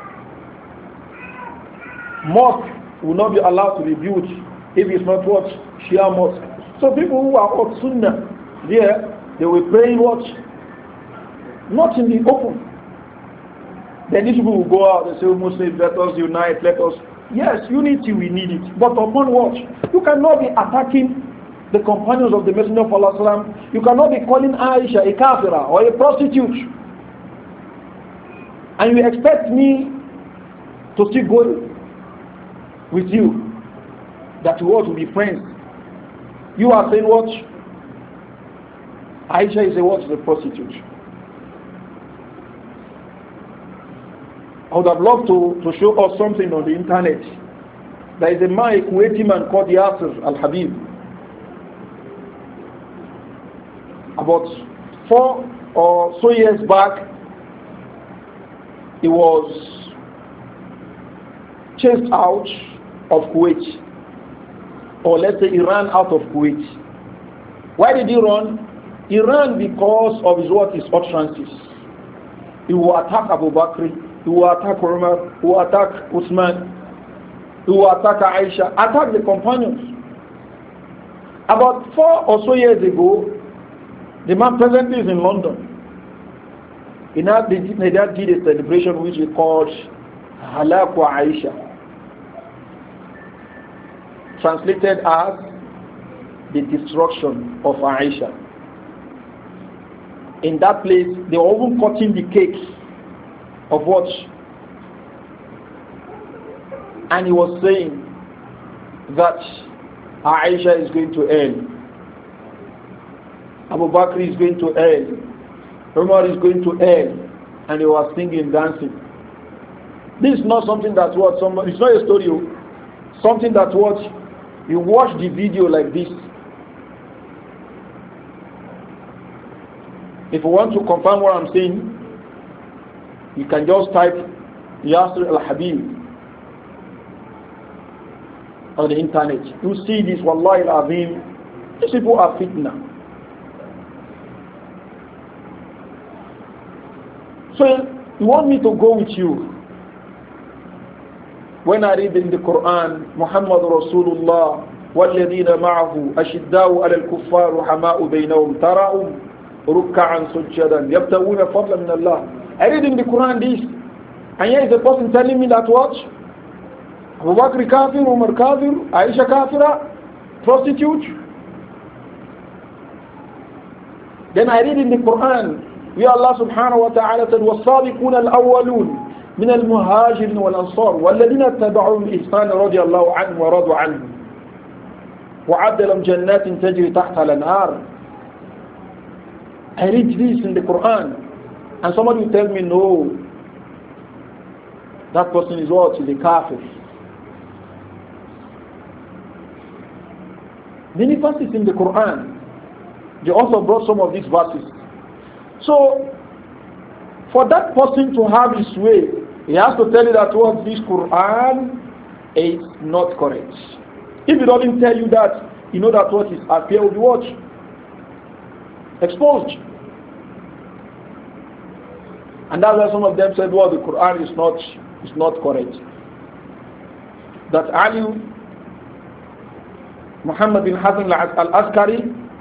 Mosque will not be allowed to be built if it's not what? Shia mosque. So people who are out Sunnah, they will pray what? Not in the open. Then these people will go out and say, Muslims, let us unite, let us. Yes, unity, we need it. But upon what? You cannot be attacking the companions of the Messenger of Allah. You cannot be calling Aisha a kafira or a prostitute. And you expect me to still go with you, that we ought to be friends. You are saying what? Aisha is a what? A prostitute. I would have loved to show us something on the internet. There is a man, a Kuwaiti man called Yasser Al-Habib. About 4 or so years back, he was chased out of Kuwait, or let's say he ran out of Kuwait. Why did he run? He ran because of his utterances. He will attack Abu Bakr, he will attack Umar, he will attack Uthman, he will attack Aisha, attack the companions. About 4 or so years ago, the man presently is in London. He did a celebration which he called Halak wa Aisha, translated as the destruction of Aisha. In that place, they were even cutting the cake of what? And he was saying that Aisha is going to hell, Abu Bakr is going to hell, Umar is going to hell, and they were singing, dancing. This is not something that what somebody, it's not a story, something that what you watch the video like this. If you want to confirm what I'm saying, you can just type Yasser Al-Habib on the internet. You see this, Wallahi Al-Azim, these people are fitna. So you want me to go with you when I read in the Quran, Muhammad Rasulullah وَالَّذِينَ مَعَهُ أَشِدَّاءُ عَلَى الْكُفَّارِ رُحَمَاءُ بَيْنَهُم تَرَاهُمْ رُكَّعًا سُجَّدًا يَبْتَغُونَ فَضْلًا مِنَ اللَّهِ. I read in the Quran this, and here is a person telling me that what? Abu Bakr kafir, Umar kafir, Aisha kafira, prostitute. Then I read in the Quran where Allah subhanahu wa ta'ala said, وَالصَّابِقُونَ الْأَوَّلُونَ من المهاجرين والأنصار والذين اتبعوهم بإحسان رضي الله عنهم ورضوا عنه وعد لهم جنات تجري تحت الأنهار. I read this in the Quran, and somebody will tell me, no, that person is what? Is a kafir. Many verses in the Quran, they also brought some of these verses. So, for that person to have his way, he has to tell you that what this Quran is not correct. If he doesn't tell you that, you know that what is appear will be what? Exposed. And that's why some of them said, well, the Quran is not correct. That Ali, Muhammad bin Hasan al-Askari,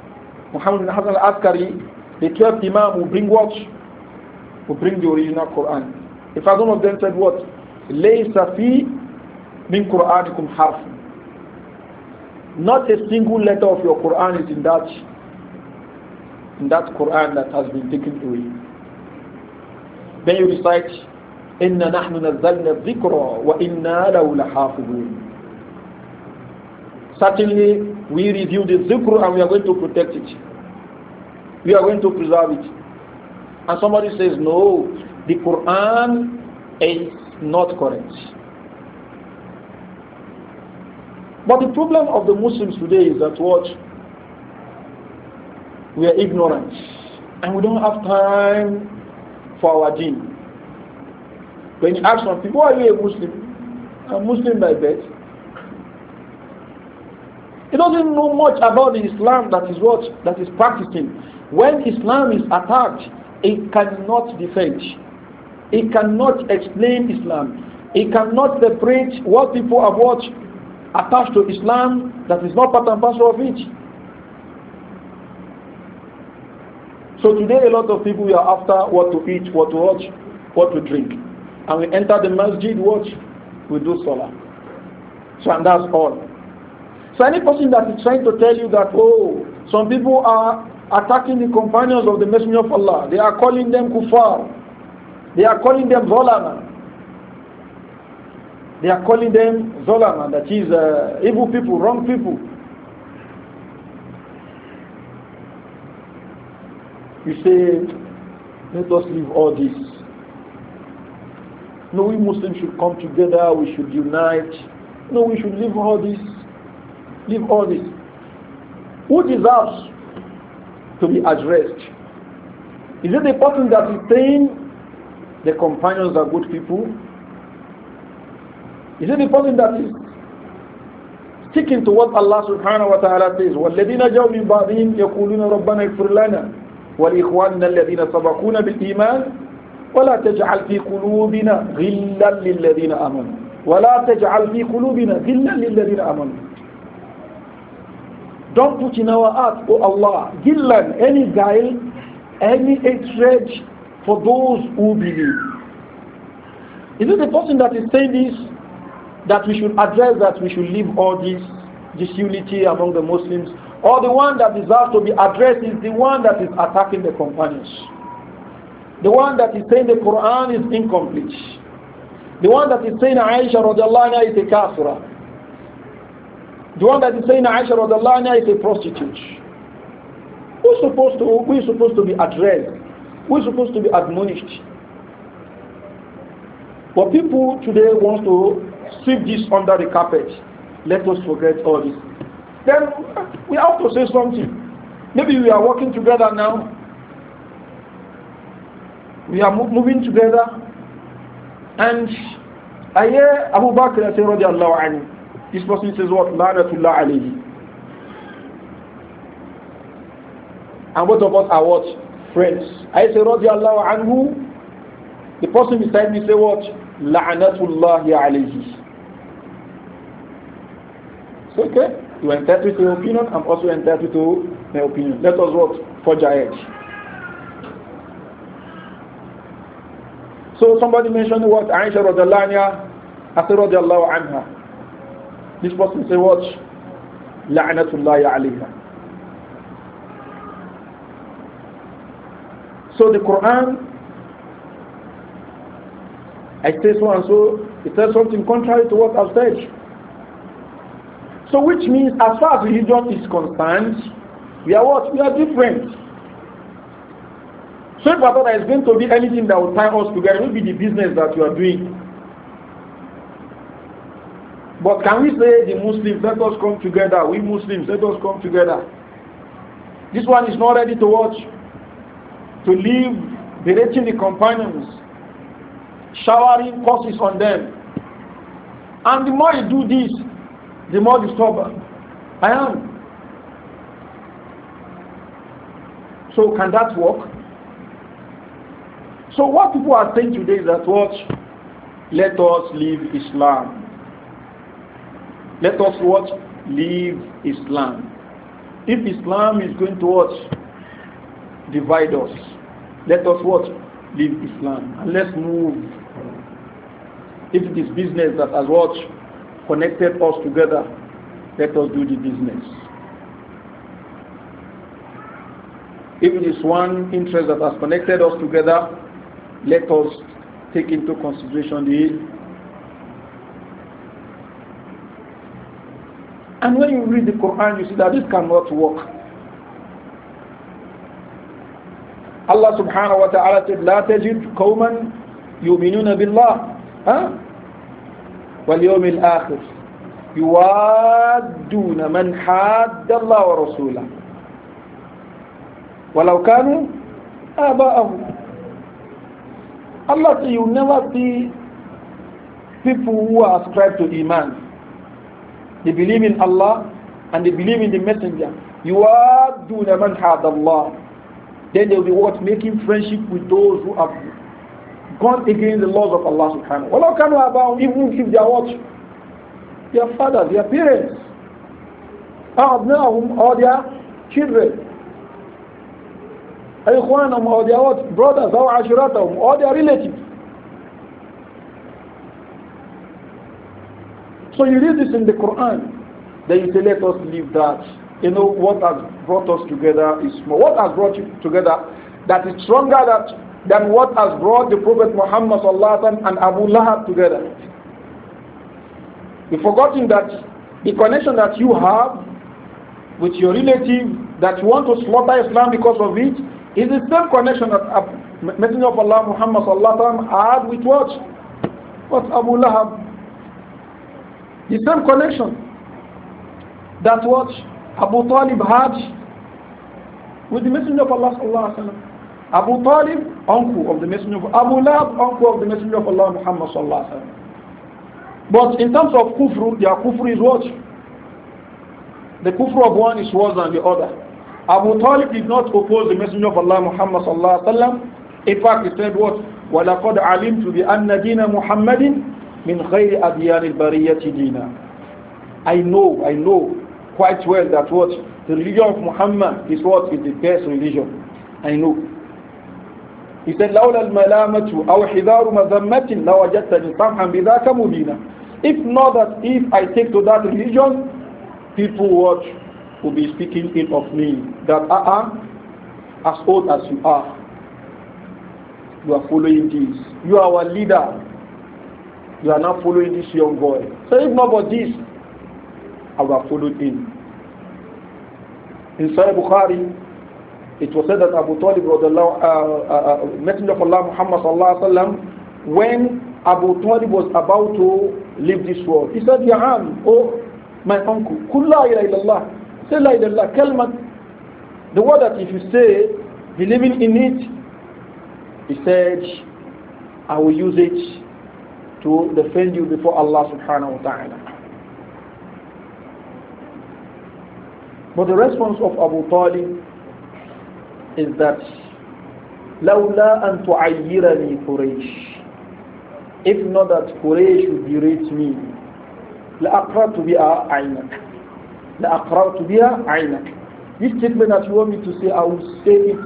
the 12th Imam will bring what? Will bring the original Quran. In fact, one of them said what? لَيْسَ فِي مِنْ قُرْآنِكُمْ حَرْفٌ. Not a single letter of your Quran is in that Quran that has been taken away. Then you recite, إِنَّا نَحْنُ نَزَّلْنَا الذِّكْرَ وَإِنَّا لَهُ لَحَافِظُونَ. Certainly, we review the zikr and we are going to protect it. We are going to preserve it. And somebody says, no, the Quran is not correct. But the problem of the Muslims today is that what? We are ignorant. And we don't have time for our deen. When you ask some people, are you a Muslim? I'm Muslim by birth. He doesn't know much about the Islam that is what? That is practicing. When Islam is attacked, it cannot defend. It cannot explain Islam. It cannot separate what people have what attached to Islam that is not part and parcel of it. So today a lot of people are after what to eat, what to watch, what to drink. And we enter the masjid, watch, we do salah. So and that's all. So any person that is trying to tell you that, oh, some people are attacking the companions of the Messenger of Allah, they are calling them kuffar, they are calling them zolama, they are calling them zolama, that is evil people, wrong people. You say, let us leave all this. No, we Muslims should come together, we should unite. No, we should leave all this. Leave all this. Who deserves to be addressed? Is it the person that is saying the companions are good people? Is it the person that is sticking to what Allah subhanahu wa ta'ala says? وَالَّذِينَ جَاءُوا مِن بَعْدِهِمْ يَقُولُونَ رَبَّنَا اغْفِرْ لَنَا وَلِإِخْوَانِنَا الَّذِينَ سَبَقُونَا بِالْإِيمَانِ وَلَا تَجْعَلْ فِي قُلُوبِنَا غِلًّا لِلَّذِينَ آمَنُوا وَلَا تَجْعَلْ فِي قُلُوبِنَا غِلًّا لِلَّذِينَ آمَنُوا. Don't put in our heart, oh Allah, gillan, any guile, any hatred for those who believe. Is it the person that is saying this, that we should address, that we should leave all this disunity among the Muslims? Or the one that deserves to be addressed is the one that is attacking the companions? The one that is saying the Quran is incomplete? The one that is saying Aisha radiallahu anha is a kafira? The one that is saying Aisha radiallahu anha is a prostitute? Who's supposed to be addressed? Who's supposed to be admonished? But people today want to sweep this under the carpet. Let us forget all this. Then we have to say something. Maybe we are working together now. We are moving together. And I hear Abu Bakr say radiallahu anhu. This person says what? La'natullah alayhi. And both of us are what? Friends. I say radiallahu anhu. The person beside me say what? La'natullah alayhi. So okay. You are entitled to your opinion, I'm also entitled to my opinion. Let us what? Forge ahead. So somebody mentioned what? Aisha radiallahu anha, Asir radiallahu anha. This person say what? La'natullahi alayha. So the Quran, I say so and so, it says something contrary to what I've said. So which means as far as religion is concerned, we are what? We are different. So if I thought there is going to be anything that will tie us together, it will be the business that you are doing. But can we say the Muslims, let us come together, we Muslims, let us come together. This one is not ready to watch, to leave berating the companions, showering curses on them. And the more you do this, the more disturbed I am. So can that work? So what people are saying today is that what? Let us leave Islam. Let us what? Leave Islam. If Islam is going to what? Divide us. Let us what? Leave Islam. And let's move. If it is business that has what? Connected us together, let us do the business. If it is one interest that has connected us together, let us take into consideration the. And when you read the Quran, you see that this cannot work. Allah subhanahu wa ta'ala said, لا تجد قوما يؤمنون بالله واليوم الآخر يوادون من حاد الله ورسوله ولو كانوا آباءهم. Allah said, you never see people who are ascribed to Iman. They believe in Allah and they believe in the Messenger. يوادون من حاد الله. Then they will be what? Making friendship with those who have gone against the laws of Allah subhanahu wa ta'ala. وَلَوْ كَانُوا آبَاءَهُمْ. Even if they are what? Their fathers, their parents. أَبْنَاءَهُمْ, or their children. أَيْخْوَانَهُمْ, or their what? Brothers, or عَشِرَاتَهُمْ, or their relatives. So you read this in the Quran. Then you say, let us leave that. You know, what has brought us together is more. What has brought you together that is stronger than what has brought the Prophet Muhammad sallallahu alaihi wasallam and Abu Lahab together. You've forgotten that the connection that you have with your relative that you want to slaughter Islam because of it is the same connection that Messenger of Allah Muhammad sallallahu alaihi wasallam had with what? What Abu Lahab? The same connection that what Abu Talib had with the Messenger of Allah sallallahu alaihi wasallam. Abu Talib, uncle of the Messenger of Allah. Abu Lahab, uncle of the Messenger of Allah Muhammad sallallahu alaihi wasallam. But in terms of kufr, their kufr is what? The kufr of one is worse than the other. Abu Talib did not oppose the Messenger of Allah Muhammad sallallahu alaihi wasallam. In fact, he said what? وَلَقَدْ عَلِمْتُ بِأَنَّ دِينَ مُحَمَّدٍ مِنْ خَيْرِ أَدْيَانِ الْبَرِيَّةِ دِينًا. I know quite well that what? The religion of Muhammad is what? Is the best religion. I know. He said, لَوْلَا الْمَلَامَةُ أَوْ حِذَارُ مَذَمَّةٍ لَوَجَدْتَنِي سَمْحًا بِذَاكَ مُبِينًا. If not that if I take to that religion, people will be speaking ill of me. That as old as you are following this. You are our leader. You are not following this young boy. So if not about this, I will have followed him. In Sahih Bukhari, it was said that Abu Talib, Messenger of Allah Muhammad sallallahu alaihi wasallam, when Abu Talib was about to leave this world, he said, Ya Am, oh my uncle, Kul la ilaha illallah, say la ilaha illallah, kalmat, the word that if you say, believing in it, he said, I will use it to defend you before Allah subhanahu wa ta'ala. But the response of Abu Talib is that لولا أن تعيرني قريش, if not that Quraysh would berate me, لأقرأت بها عينك, لَأَقْرَرْتُ بِهَا عَيْنَكَ. This statement that you want me to say, I will say it,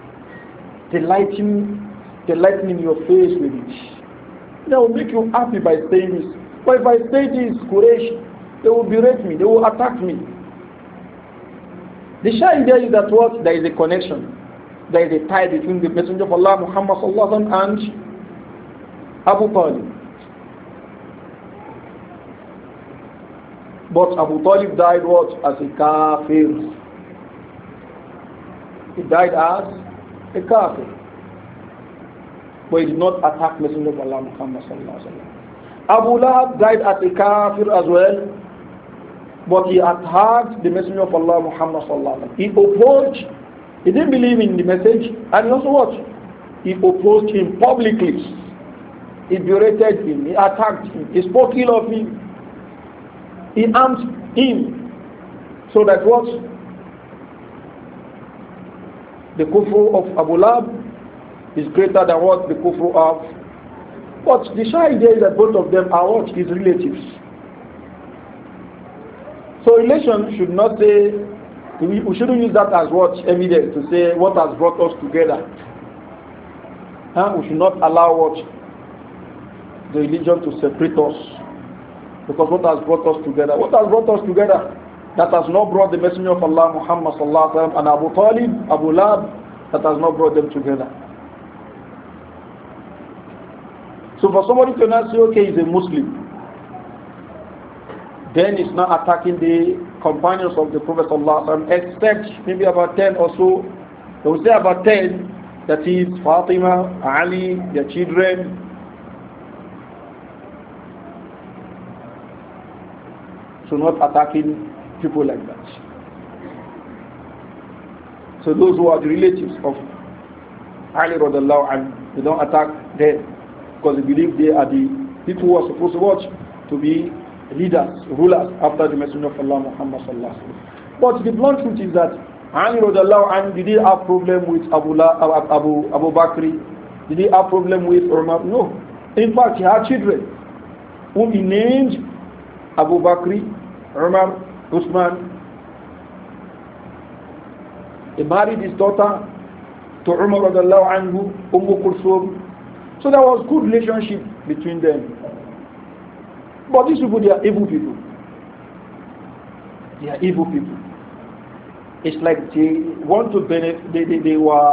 delighting your face with it. That will make you happy by saying this. But if I say this, Quraysh, they will berate me, they will attack me. The shy idea is that what? There is a connection. There is a tie between the Messenger of Allah, Muhammad sallallahu alaihi wasallam, and Abu Talib. But Abu Talib died what? As a kafir. He died as a kafir. But he did not attack Messenger of Allah, Muhammad sallallahu alaihi wasallam. Abu Lahab died as a kafir as well. But he attacked the Messenger of Allah, Muhammad sallallahu alaihi wasallam. He opposed. He didn't believe in the message. And he also what? He opposed him publicly. He berated him. He attacked him. He spoke ill of him. He armed him. So that what? The kufr of Abu Lahab is greater than what? The kufr of. But the shy idea is that both of them are what? His relatives. So relation should not say, we shouldn't use that as what? Evidence to say what has brought us together. We should not allow what? The religion to separate us. Because what has brought us together? What has brought us together? That has not brought the Messenger of Allah Muhammad sallallahu alaihi wasallam and Abu Talib, Abu Lahab, that has not brought them together. So for somebody to not say, okay, he's a Muslim, then he's not attacking the companions of the Prophet sallallahu alaihi wasallam, except maybe about 10 or so. They will say about 10, that is Fatima, Ali, their children. So not attacking people like that. So those who are the relatives of Ali radiallahu anhu, they don't attack them because they believe they are the people who are supposed to watch, to be leaders, rulers after the Messenger of Allah Muhammad sallallahu alaihi wasallam. But the blunt truth is that Ali radiallahu anhu, did he have problem with Abu Bakr? Did he have problem with Umar? No. In fact, he had children whom he named Abu Bakr, Umar, Uthman. He married his daughter to Umar radiallahu anhu, Kulthum. So there was good relationship between them. But these people, they are evil people. They are evil people. It's like they want to benefit. They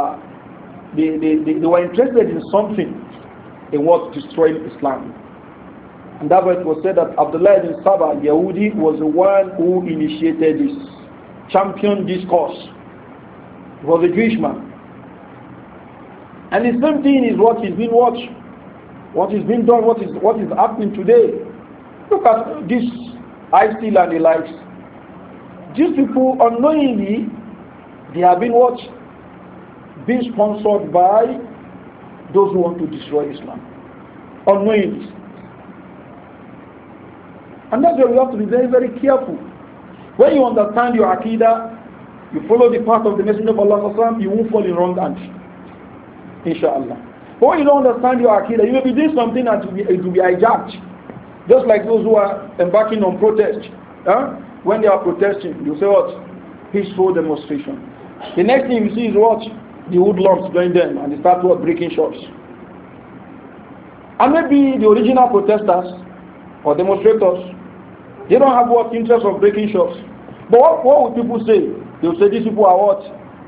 were interested in something. They want to destroy Islam. And that's why it was said that Abdullah ibn Saba, Yahudi, was the one who initiated this, championed this cause. He was a Jewish man. And the same thing is what is being watched, what is being done, what is happening today. Look at this ISIL and the likes. These people, unknowingly, they have been watched, being sponsored by those who want to destroy Islam. Unknowingly. And that's why we have to be very, very careful. When you understand your Aqidah, you follow the path of the Messenger of Allah, you won't fall in wrong hands. Inshallah. But when you don't understand your Aqidah, you may be doing something that it will be hijacked. Just like those who are embarking on protest. When they are protesting, you say what? Peaceful demonstration. The next thing you see is what? The hoodlums join them and they start what? Breaking shops. And maybe the original protesters or demonstrators, they don't have what interest of breaking shops. But what would people say? They will say these people are what?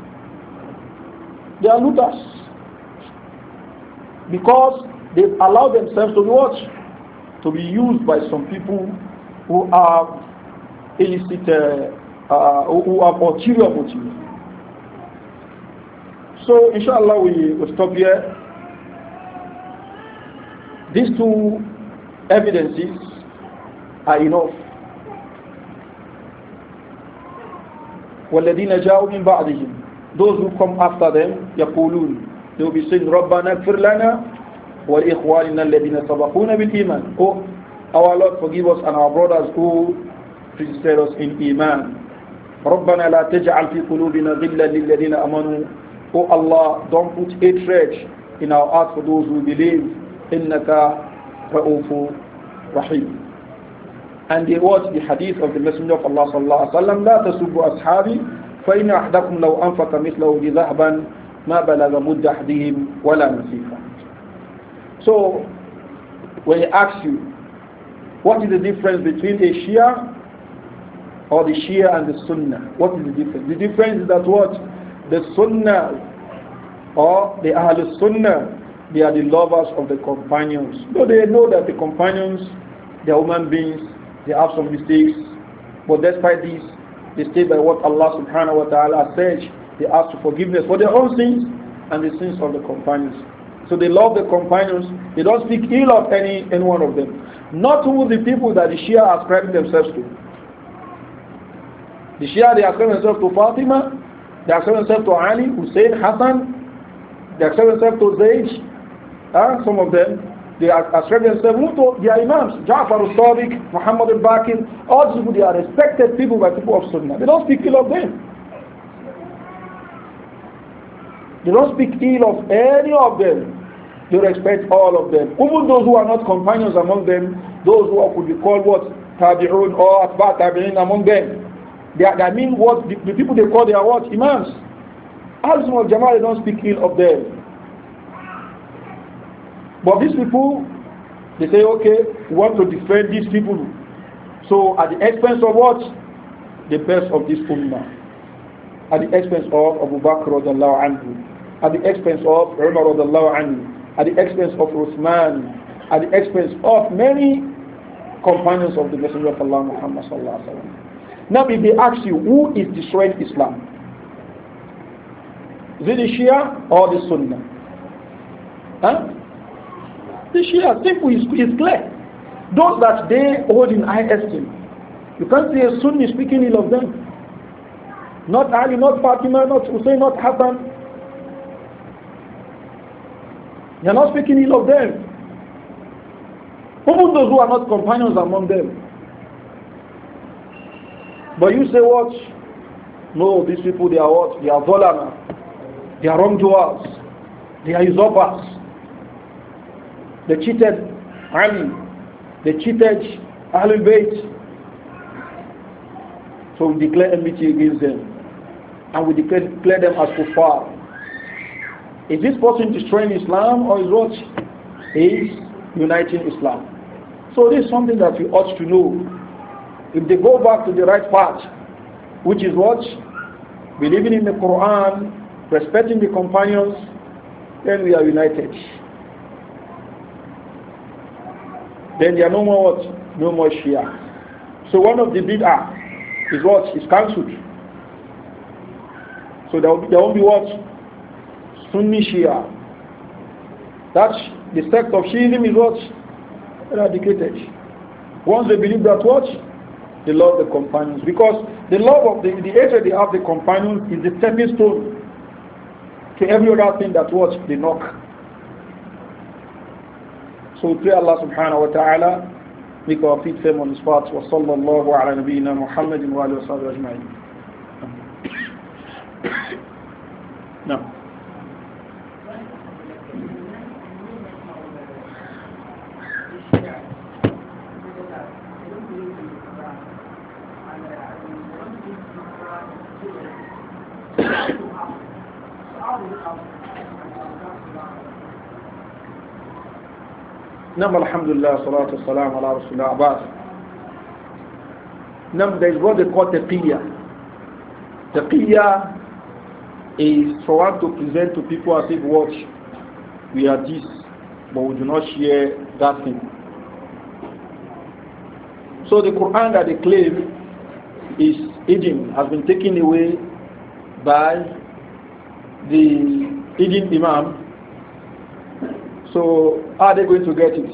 They are looters. Because they've allowed themselves to be what? To be used by some people who have illicit, who have ulterior motives. So inshallah we will stop here. These two evidences are enough. وَالَّذِينَ جَاءُوا مِنْ بَعْدِهِمْ, those who come after them, يَقُولُونَ, they will be saying, رَبَّنَا اغْفِرْ لَنَا وَلِإِخْوَانِنَا الَّذِينَ سَبَقُونَ بِالْإِيمَانِ. Oh, our Lord, forgive us and our brothers who preceded us in Iman. رَبَّنَا لَا تَجْعَلْ فِي قُلُوبِنَا غِلًّا لِلَّذِينَ آمَنُوا. Oh Allah, don't put hatred in our heart for those who believe. إِنَّكَ رَؤُوفُ رَحِيمٌ. And they watch the hadith of the Messenger of Allah sallallahu alaihi wasallam, لا تسبوا أصحابي فإن أحدكم لو أنفق مثله ذهبا ما بلغ مد أحدهم ولا نصيفا. So when he asks you, what is the difference between a Shia or the Shia and the Sunnah? What is the difference? The difference is that what? The Sunnah or the Ahlul Sunnah, they are the lovers of the companions. Though they know that the companions, they are human beings, they have some mistakes, but despite this, they stay by what Allah subhanahu wa ta'ala says. They ask for forgiveness for their own sins and the sins of the companions. So they love the companions. They don't speak ill of any one of them. Not who the people that the Shia are ascribing themselves to. The Shia, they ascribe themselves to Fatima, they ascribe themselves to Ali, Hussein, Hassan, they ascribe themselves to Zayd, some of them, they ascribe themselves to their imams, Ja'far al-Sadiq, Muhammad al-Baqir, all these people, they are respected people by people of Sunnah. They don't speak ill of them. They don't speak ill of any of them. They respect all of them. Even those who are not companions among them, those who could be called what? Tabi'un or Atba' Tabi'in among them. They mean what? The people they call their what? Imams. Al-Sunnah al-Jama'ah, they don't speak ill of them. But these people, they say, okay, we want to defend these people. So at the expense of what? The best of this ummah. At the expense of Abu Bakr radiallahu anhu. At the expense of Umar radiallahu anhu. At the expense of Uthman, at the expense of many companions of the Messenger of Allah Muhammad sallallahu alaihi wasallam. Now if they ask you, who is destroying Islam? Is it the Shia or the Sunnah? Huh? The Shia, simple, is clear. Those that they hold in high esteem. You can't see a Sunni speaking ill of them. Not Ali, not Fatima, not Hussein, not Hassan. They are not speaking ill of them. Even those who are not companions among them. But you say what? No, these people, they are what? They are zolama. They are wrongdoers. They are usurpers. They cheated Ali. They cheated Ahlul Bayt. So we declare enmity against them. And we declare them as kuffar. Is this person destroying Islam or is what? Is uniting Islam? So this is something that we ought to know. If they go back to the right path, which is what? Believing in the Quran, respecting the companions, then we are united. Then there are no more what? No more Shia. So one of the bid'ah is what? Is cancelled. So there won't be what? Sunni Shia. That's the sect of Shiism is what? Eradicated. Once they believe that what? They love the companions. Because the love of the hatred they have the companions is the stepping stone to every other thing that what? They knock. So we pray Allah subhanahu wa ta'ala make our feet firm on his path. Wa sallallahu ala nabiyyina Muhammadin wa alihi wa sahbihi ajma'in. No. Nam alhamdulillah, salatu salam ala rasulullah Abbas. Nam, there is what they call taqiyya. Taqiyya is for one to present to people as if what we are this, but we do not share that thing. So the Quran that they claim is hidden, has been taken away by the hidden Imam. So how are they going to get it?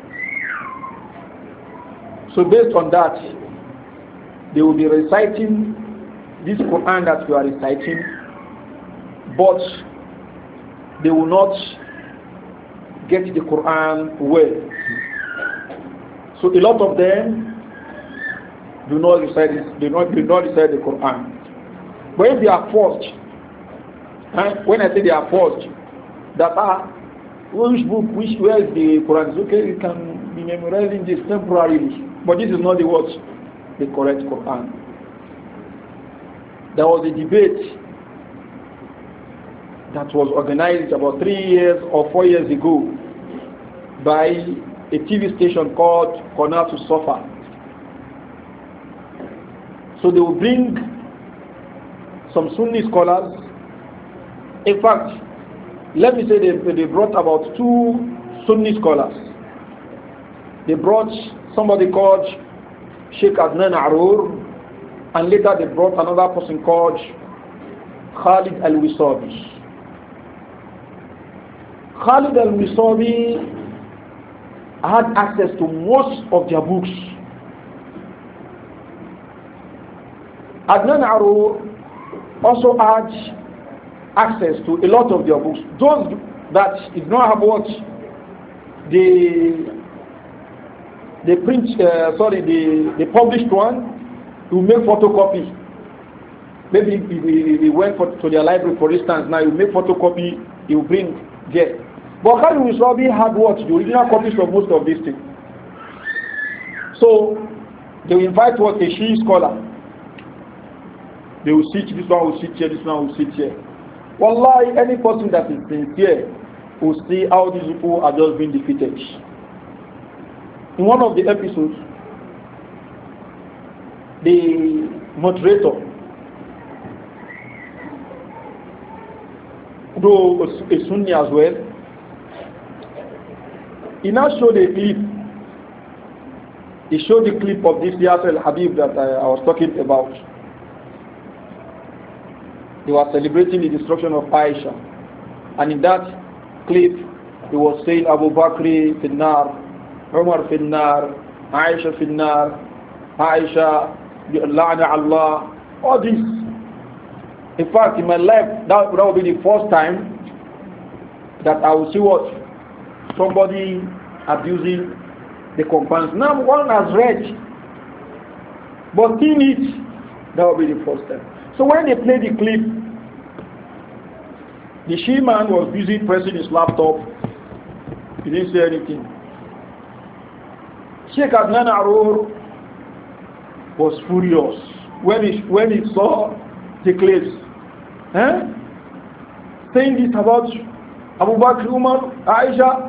So based on that, they will be reciting this Quran that we are reciting, but they will not get the Quran well. So a lot of them do not recite the Quran. But if they are forced, when I say they are forced, that which book, where is the Quran? It's okay, you can be memorizing this temporarily. But this is not the what? The correct Quran. There was a debate that was organized about 3 years or 4 years ago by a TV station called Qanatu Sofa. So they will bring some Sunni scholars. In fact, let me say they brought about 2 Sunni scholars. They brought somebody called Sheikh Adnan Arur, and later they brought another person called Khalid Al-Wisabi. Khalid Al-Wisabi had access to most of their books. Adnan Arur also had access to a lot of their books. Those that did not have what the published one, you make photocopy. Maybe he went to their library, for instance. Now you make photocopy, you bring there. But Khalid Wisabi had what? The original copies of most of these things. So they will invite what? A Shia scholar. They will sit, this one will sit here, this one will sit here. Wallahi, any person that is sincere will see how these people are just being defeated. In one of the episodes, the moderator, though a Sunni as well, he now showed a clip. He showed the clip of this Yasser al-Habib that I was talking about. They were celebrating the destruction of Aisha. And in that clip, he was saying Abu Bakr finnar, Umar finnar, Aisha finnar, Aisha, La'na Allah, all this. In fact, in my life, that will be the first time that I will see what? Somebody abusing the companions. Now one has read, but seeing it, that will be the first time. So when they played the clip, the Shia man was busy pressing his laptop. He didn't say anything. Sheikh Adnan Arur was furious when he saw the clips. Saying this about Abu Bakr, Umar, Aisha.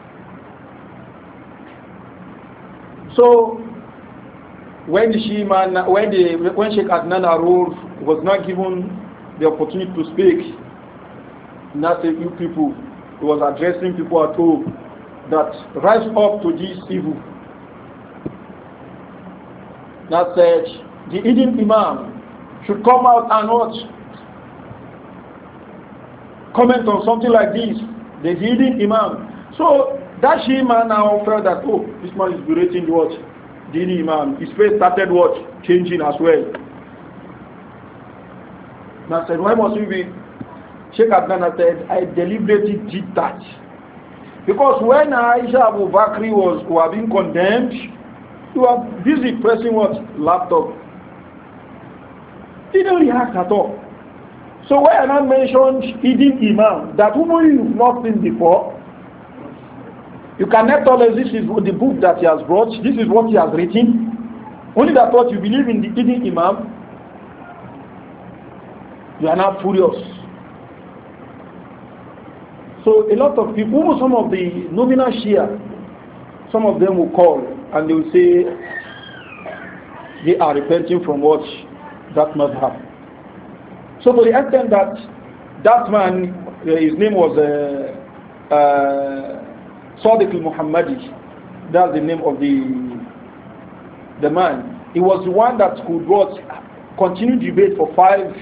So when the Shia man, when Sheikh Adnan Arur was not given the opportunity to speak, not a few people, he was addressing people at home that rise up to this evil. That said, the Indian Imam should come out and not comment on something like this. The Indian Imam. So that Shia man now felt that, oh, this man is berating what? The Indian Imam. His face started what? Changing as well. And I said, why must we be? Sheikh Adnan said, I deliberately did that. Because when Aisha Abu Bakr were being condemned, you were busy pressing what? Laptop. He didn't react at all. So when I mentioned Indian Imam, that woman you've not seen before, you cannot tell us this is the book that he has brought, this is what he has written. Only that what you believe in the Indian Imam, you are now furious. So a lot of people, even some of the nominal Shia, some of them will call and they will say they are repenting from what that must have. So to the extent that that man, his name was Sadiq al-Muhammadi, that's the name of the man. He was the one that could continue debate for 5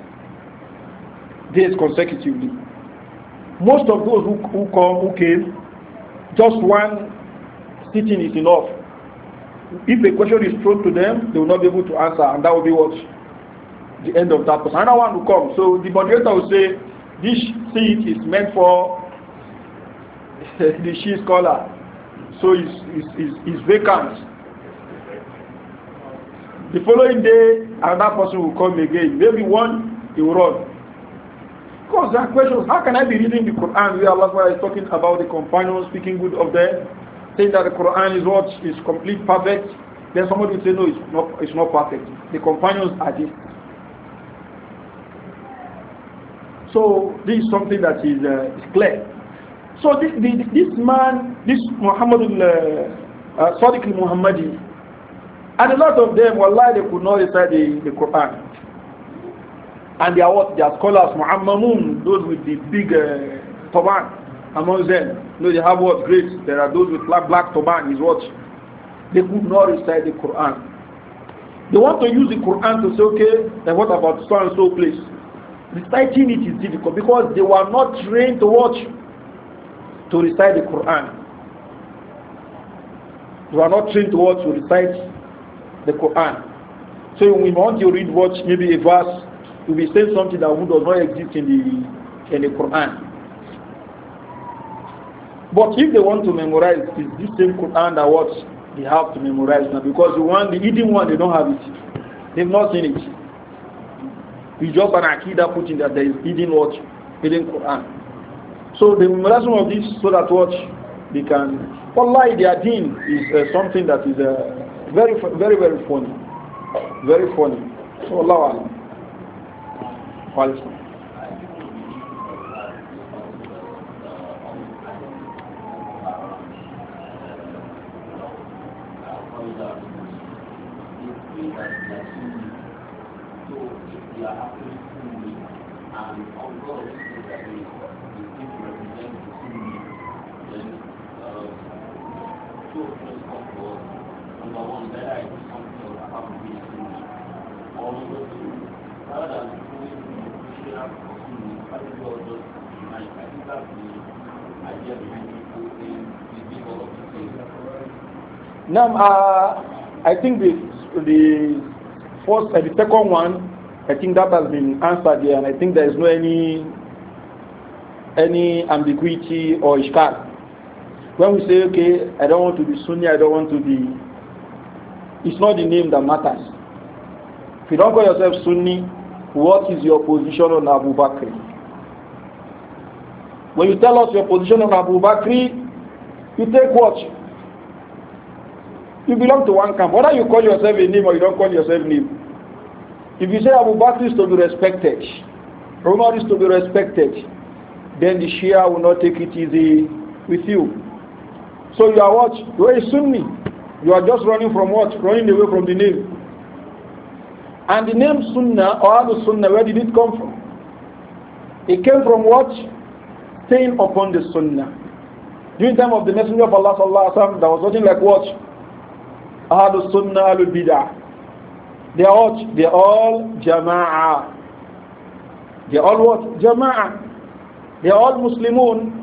days consecutively. Most of those who came, just one sitting is enough. If a question is thrown to them, they will not be able to answer, and that will be what? The end of that person. Another one will come. So the moderator will say, this seat is meant for the Shia scholar. So it's vacant. The following day, another person will come again. Maybe one, he will run. Because there are questions. How can I be reading the Quran where Allah is talking about the companions, speaking good of them, saying that the Quran is what is complete, perfect, Then somebody will say, no, it's not perfect. The companions are this. So this is something that is clear. So this man, this Muhammad Sadiq al-Muhammadi, and a lot of them, wallahi, they could not recite the Quran. And they are what? They are scholars, Muhammadun, those with the big turban among them. You know, they have what? Grades. There are those with black turban, is what? They could not recite the Quran. They want to use the Quran to say, okay, then what about so and so place? Reciting it is difficult because they were not trained to watch, to recite the Quran. They were not trained to watch, to recite the Quran. So when we want to read, watch maybe a verse, to be saying something that does not exist in the Quran. But if they want to memorize, it's this same Quran that what they have to memorize now, because the hidden one, they don't have it. They've not seen it. It's just an akida putting that there is hidden watch, hidden Quran. So the memorization of this so that what they can, wallahi, their deen is something that is very, very, very funny. Very funny. So Allah Allah. Now, I think the second one, I think that has been answered here, and I think there is no any ambiguity or ishkal. When we say, okay, I don't want to be Sunni, I don't want to be, it's not the name that matters. If you don't call yourself Sunni, what is your position on Abu Bakr? When you tell us your position on Abu Bakr, you take what? You belong to one camp. Whether you call yourself a name or you don't call yourself a name. If you say Abu Bakr is to be respected, Umar is to be respected, then the Shia will not take it easy with you. So you are what? You are a Sunni. You are just running from what? Running away from the name. And the name Sunnah or Ahlul Sunnah, where did it come from? It came from what? Staying upon the Sunnah. During the time of the Messenger of Allah sallallahu alaihi wasallam, there was nothing like what? Ahlul Sunnah, Ahlul Bid'ah. They are what? They are all Jama'ah. They are all what? Jama'ah. They are all Muslimun.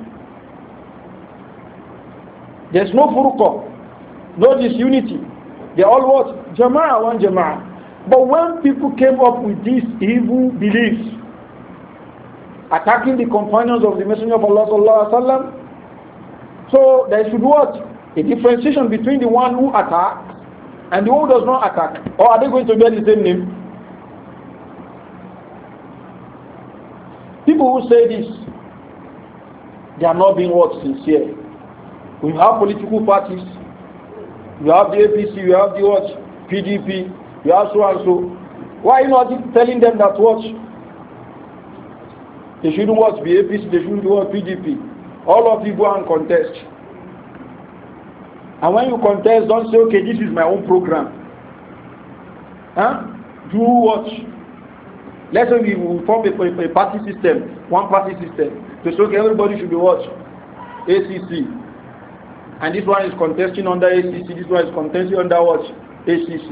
There's no furqa, no disunity. They are all what? Jama'ah, one Jama'ah. But when people came up with these evil beliefs, attacking the companions of the Messenger of Allah sallallahu alaihi wasallam, so there should be what? A differentiation between the one who attacks and the one who does not attack. Or are they going to bear the same name? People who say this, they are not being what? Sincere. We have political parties. You have the APC, you have the what? PDP, you have so and so. Why are you not telling them that what? They shouldn't what? Be APC, they shouldn't be what? PDP. All of you go and contest. And when you contest, don't say, okay, this is my own program. Huh? Do what? Let's say we will form a party system, one party system. To say, okay, everybody should be what? ACC. And this one is contesting under ACC, this one is contesting under what? ACC.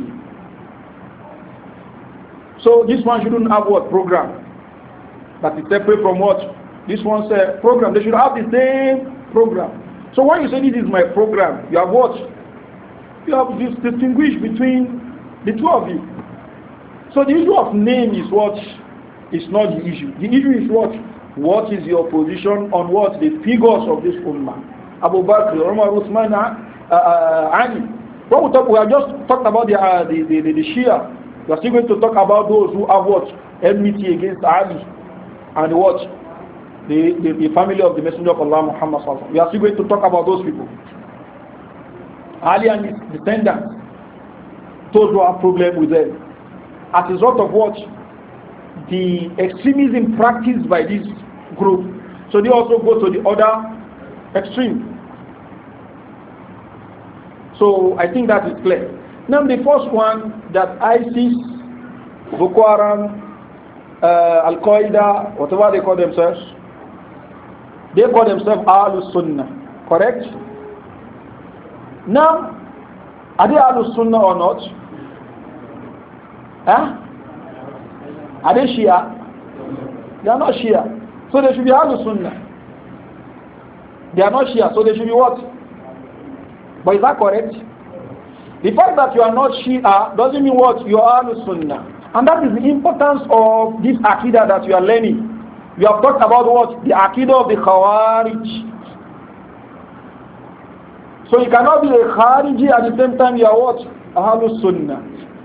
So this one shouldn't have what? Program. That is separate from what? This one's program. They should have the same program. So when you say this is my program, you have what? You have distinguished between the two of you. So the issue of name is what? Is not the issue. The issue is what? What is your position on what? The figures of this ummah. Abu Bakr, Umar, Uthman, Ali. When we have just talked about the Shia. We are still going to talk about those who have what? Enmity against Ali. And what? The family of the Messenger of Allah Muhammad sallallahu alaihi wasallam. We are still going to talk about those people. Ali and his descendants. those who have problem with them. As a result of what? The extremism practiced by this group. So they also go to the other extreme. So I think that is clear. Now the first one, that ISIS, Boko Haram, Al-Qaeda, whatever they call themselves, they call themselves Ahlus Sunnah. Correct? Now, are they Ahlus Sunnah or not? Huh? Are they Shia? They are not Shia. So they should be Ahlus Sunnah. They are not Shia, so they should be what? But is that correct? The fact that you are not Shia doesn't mean what? You are Ahlus Sunnah. And that is the importance of this Aqidah that you are learning. We have talked about what? The Aqidah of the Khawarij. So you cannot be a Khariji at the same time you are what? Ahlus Sunnah.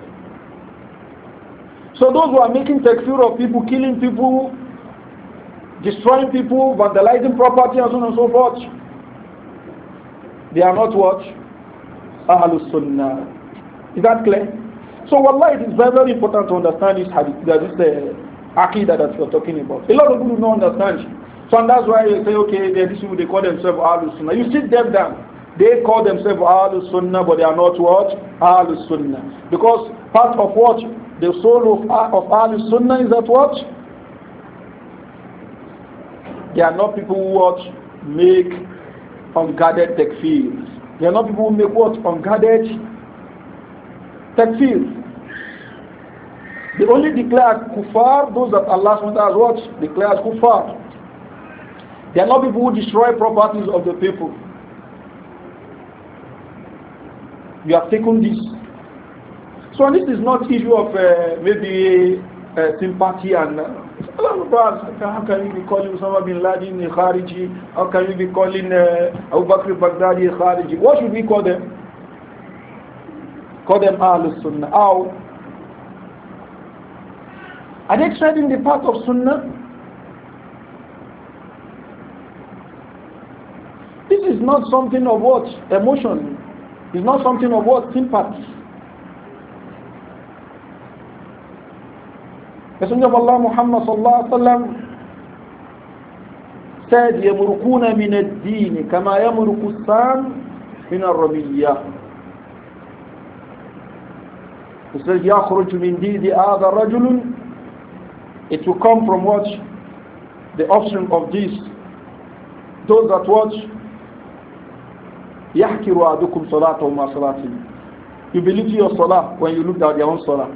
So those who are making takfir of people, killing people, destroying people, vandalizing property and so on and so forth, they are not what? Ahlus Sunnah. Is that clear? So wallahi, it is very, very important to understand this hadith, this Aqidah that we are talking about. A lot of people don't understand. So and that's why they say, okay, these people, they call themselves Ahlus Sunnah. You sit them down. They call themselves Ahlus Sunnah, but they are not what? Ahlus Sunnah. Because part of what? The soul of Ahlus Sunnah is that what? They are not people who what? Make unguarded takfir. They are not people who make what? Unguarded takfir. They only declare kuffar those that Allah has what? Declares kuffar. They are not people who destroy properties of the people. You have taken this. So this is not issue of maybe sympathy and how can you be calling Osama bin Laden a Khariji? How can you be calling Abu Bakr Baghdadi a Khariji? What should we call them? Call them Ahlus Sunnah. How? Are they treading the path of Sunnah? This is not something of what? Emotion. It's not something of what? Sympathy. Messenger of Allah Muhammad sallallahu alaihi wasallam said, يَمُرُقُونَ مِنَ الدِّينِ كَمَا يَمُرُقُ السَّامِ مِنَ الرَّمِيَّةِ. He said, يَخْرُجُ مِنْ دِينِ هَذَا رَجُلٌ. It will come from what? The offspring of this. Those that watch. يَحْكِرُ أَحَدُكُمْ صَلَاتَهُ مَا صَلَاتِهِ. You believe your salah when you look at their own salah.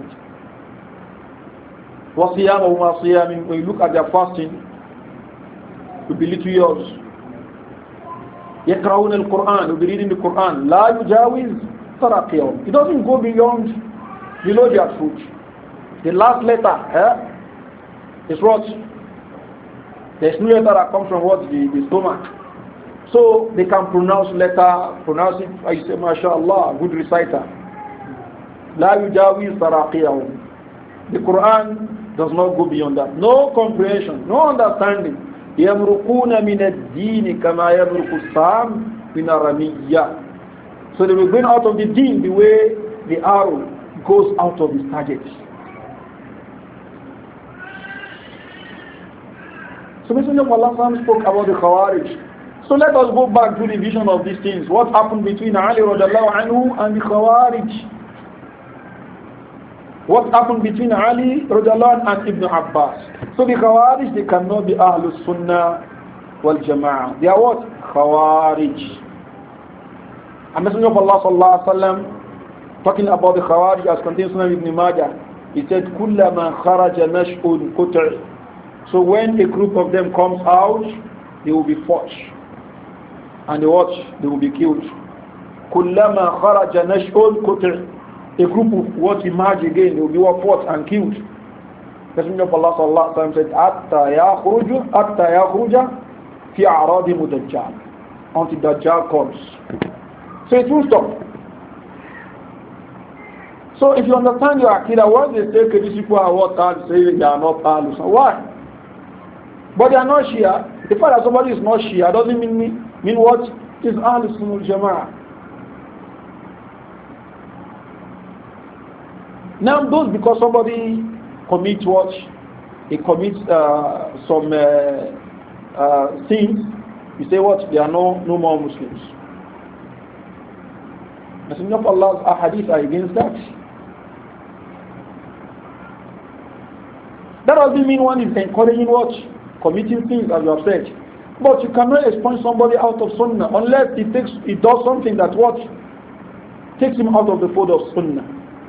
وَصِيَامَهُ مَا صِيَامٍ. When you look at their fasting, you believe yours. يَقْرَؤُونَ الْقُرْآنِ. You be reading the Quran. لَا يُجَاوِزْ تَرَقِيَهُمْ. It doesn't go below their foot. The last letter, is what? There's no letter that comes from what? The stomach. So they can pronounce it, I say, MashaAllah, good reciter. La yujawiz taraqiyahu. The Quran does not go beyond that. No comprehension, no understanding. يَمْرُقُونَ مِنَ الدِّينِ كَمَا يَمْرُقُ السَّامِ مِنَ الرَّمِيَّةِ. So they were going out of the deen the way the arrow goes out of its target. So Messenger of Allah spoke about the Khawarij. So let us go back to the vision of these things. What happened between Ali radiallahu anhu and the Khawarij? What happened between Ali radiallahu anhu and Ibn Abbas? So the Khawarij, they cannot be Ahlus Sunnah wal Jama'ah. They are what? Khawarij. And Messenger of Allah sallallahu alaihi wasallam, talking about the Khawarij as contained in Sunan Ibn Majah, he said, كُلَّمَا خَرَجَ نَشْءٌ قُطْعٍ. So when a group of them comes out, they will be fought. And they will be killed. كُلَّمَا خَرَجَ نَشْءٌ قُطْعٍ. A group of what emerge again, they will be fought and killed. Messenger of Allah sallallahu alaihi wasallam said, حَتَّى يَخْرُجَ فِي أَعْرَاضِ مُدَجَّالٍ. Until Dajjal comes. So it will stop. So if you understand your Aqidah, once they say okay, these people are what God say they are not Ahlus Sunnah. Why? But they are not Shia. The fact that somebody is not Shia doesn't mean what is Ahlus Sunnah wal Jama'ah. Now those, because somebody commits what? He commits some sins, you say what? They are no more Muslims. Messenger of Allah's ahadith are against that. That doesn't mean one is encouraging what? Committing sins, as you have said. But you cannot expunge somebody out of Sunnah unless he does something that what? Takes him out of the fold of Sunnah.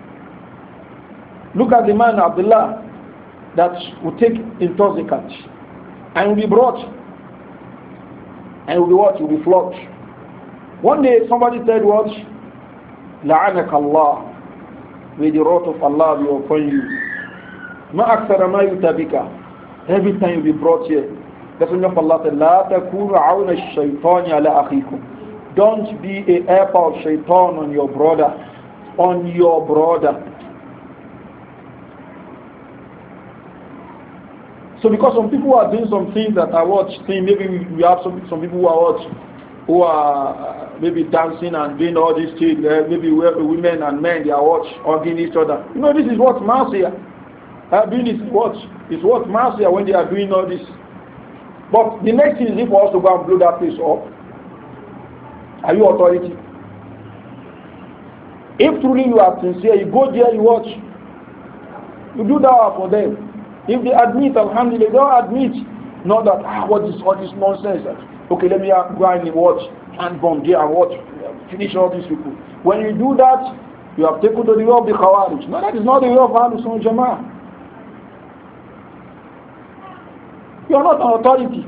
Look at the man Abdullah that will take intoxicant and will be brought and will be what? Will be flogged. One day somebody said what? La'anak Allah. May the wrath of Allah be upon you. Ma akthara ma yutabika. Every time you be brought here, the Messenger of Allah said, La takunu awna ash-shaytani ala akhikum. Don't be a helper of shaitan on your brother. On your brother. So because some people are doing some things that I watch, maybe we have some people who are maybe dancing and doing all these things, maybe women and men, they are hugging each other. You know, this is what Marcia. Doing is what Marcia when they are doing all this. But the next thing is if we also go and blow that place up. Are you authority? If truly you are sincere, you go there, you watch. You do that for them. If they admit, alhamdulillah, they don't admit. Not that, what is all this nonsense? Okay, let me go and watch and bomb there and watch, finish all these people. When you do that, you have taken the way of the Khawarij. No, that is not the way of Ahlus Sunnah Jama'ah. You are not an authority.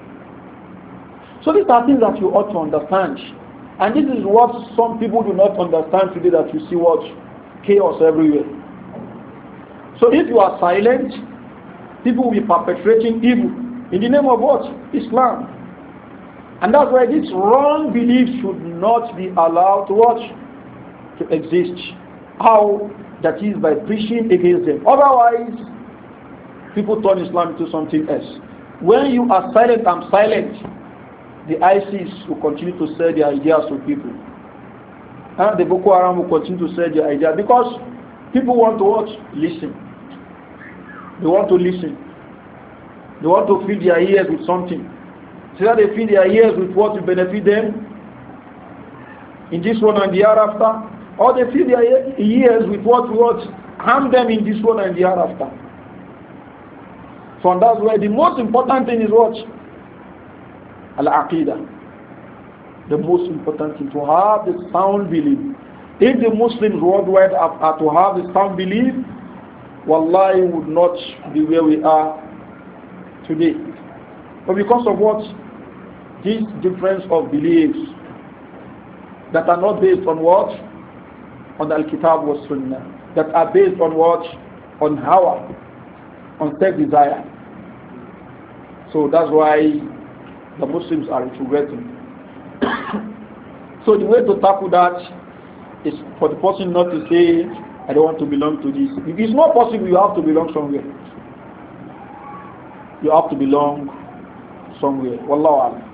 So these are things that you ought to understand. And this is what some people do not understand today, that you see what? Chaos everywhere. So if you are silent, people will be perpetrating evil. In the name of what? Islam. And that's why this wrong belief should not be allowed to what? To exist. How? That is by preaching against them. Otherwise, people turn Islam into something else. When you are silent, I'm silent, the ISIS will continue to sell their ideas to people. And the Boko Haram will continue to sell their ideas because people want to watch, listen. They want to listen. They want to fill their ears with something. So that they fill their ears with what will benefit them in this one and the hereafter, or they fill their ears with what will harm them in this one and the hereafter. So and that's why the most important thing is what? Al-Aqidah. The most important thing, to have the sound belief. If the Muslims worldwide are to have the sound belief, wallahi would not be where we are today. But because of what? This difference of beliefs that are not based on what? On Al-Kitab wa Sunnah. That are based on what? On hawa, on self-desire. So that's why the Muslims are regretting. So the way to tackle that is for the person not to say, I don't want to belong to this. If it's not possible, you have to belong somewhere. You have to belong somewhere. Wallahu a'lam.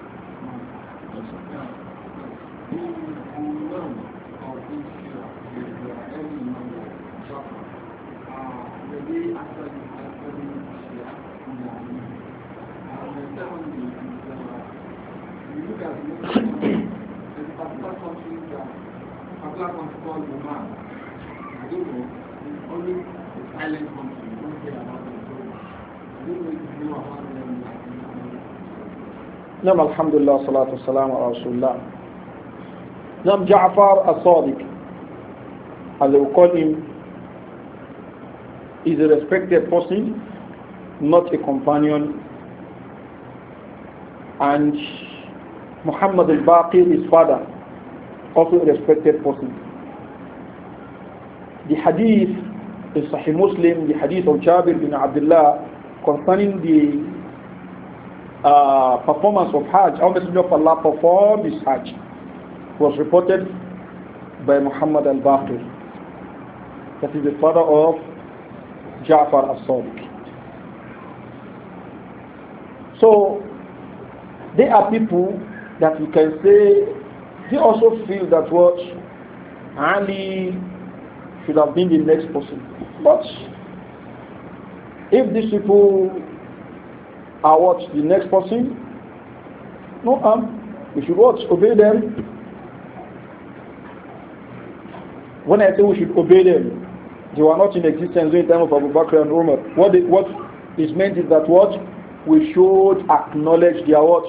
نعم الحمد لله والصلاة والسلام على رسول الله. نعم Ja'far as-Sadiq, as they will call him, is a respected person, not a companion. And Muhammad al-Baqir, his father, also a respected person. The hadith in Sahih Muslim, the hadith of Jabir bin Abdullah concerning the performance of Hajj, how Messenger of Allah performed his Hajj, was reported by Muhammad al-Baqir. That is the father of Ja'far as-Sadiq. So they are people that you can say they also feel that what Ali should have been the next person. But if these people are what the next person, no harm. We should what? Obey them. When I say we should obey them, they were not in existence during the time of Abu Bakr and Umar. What is meant is that what? We should acknowledge their what?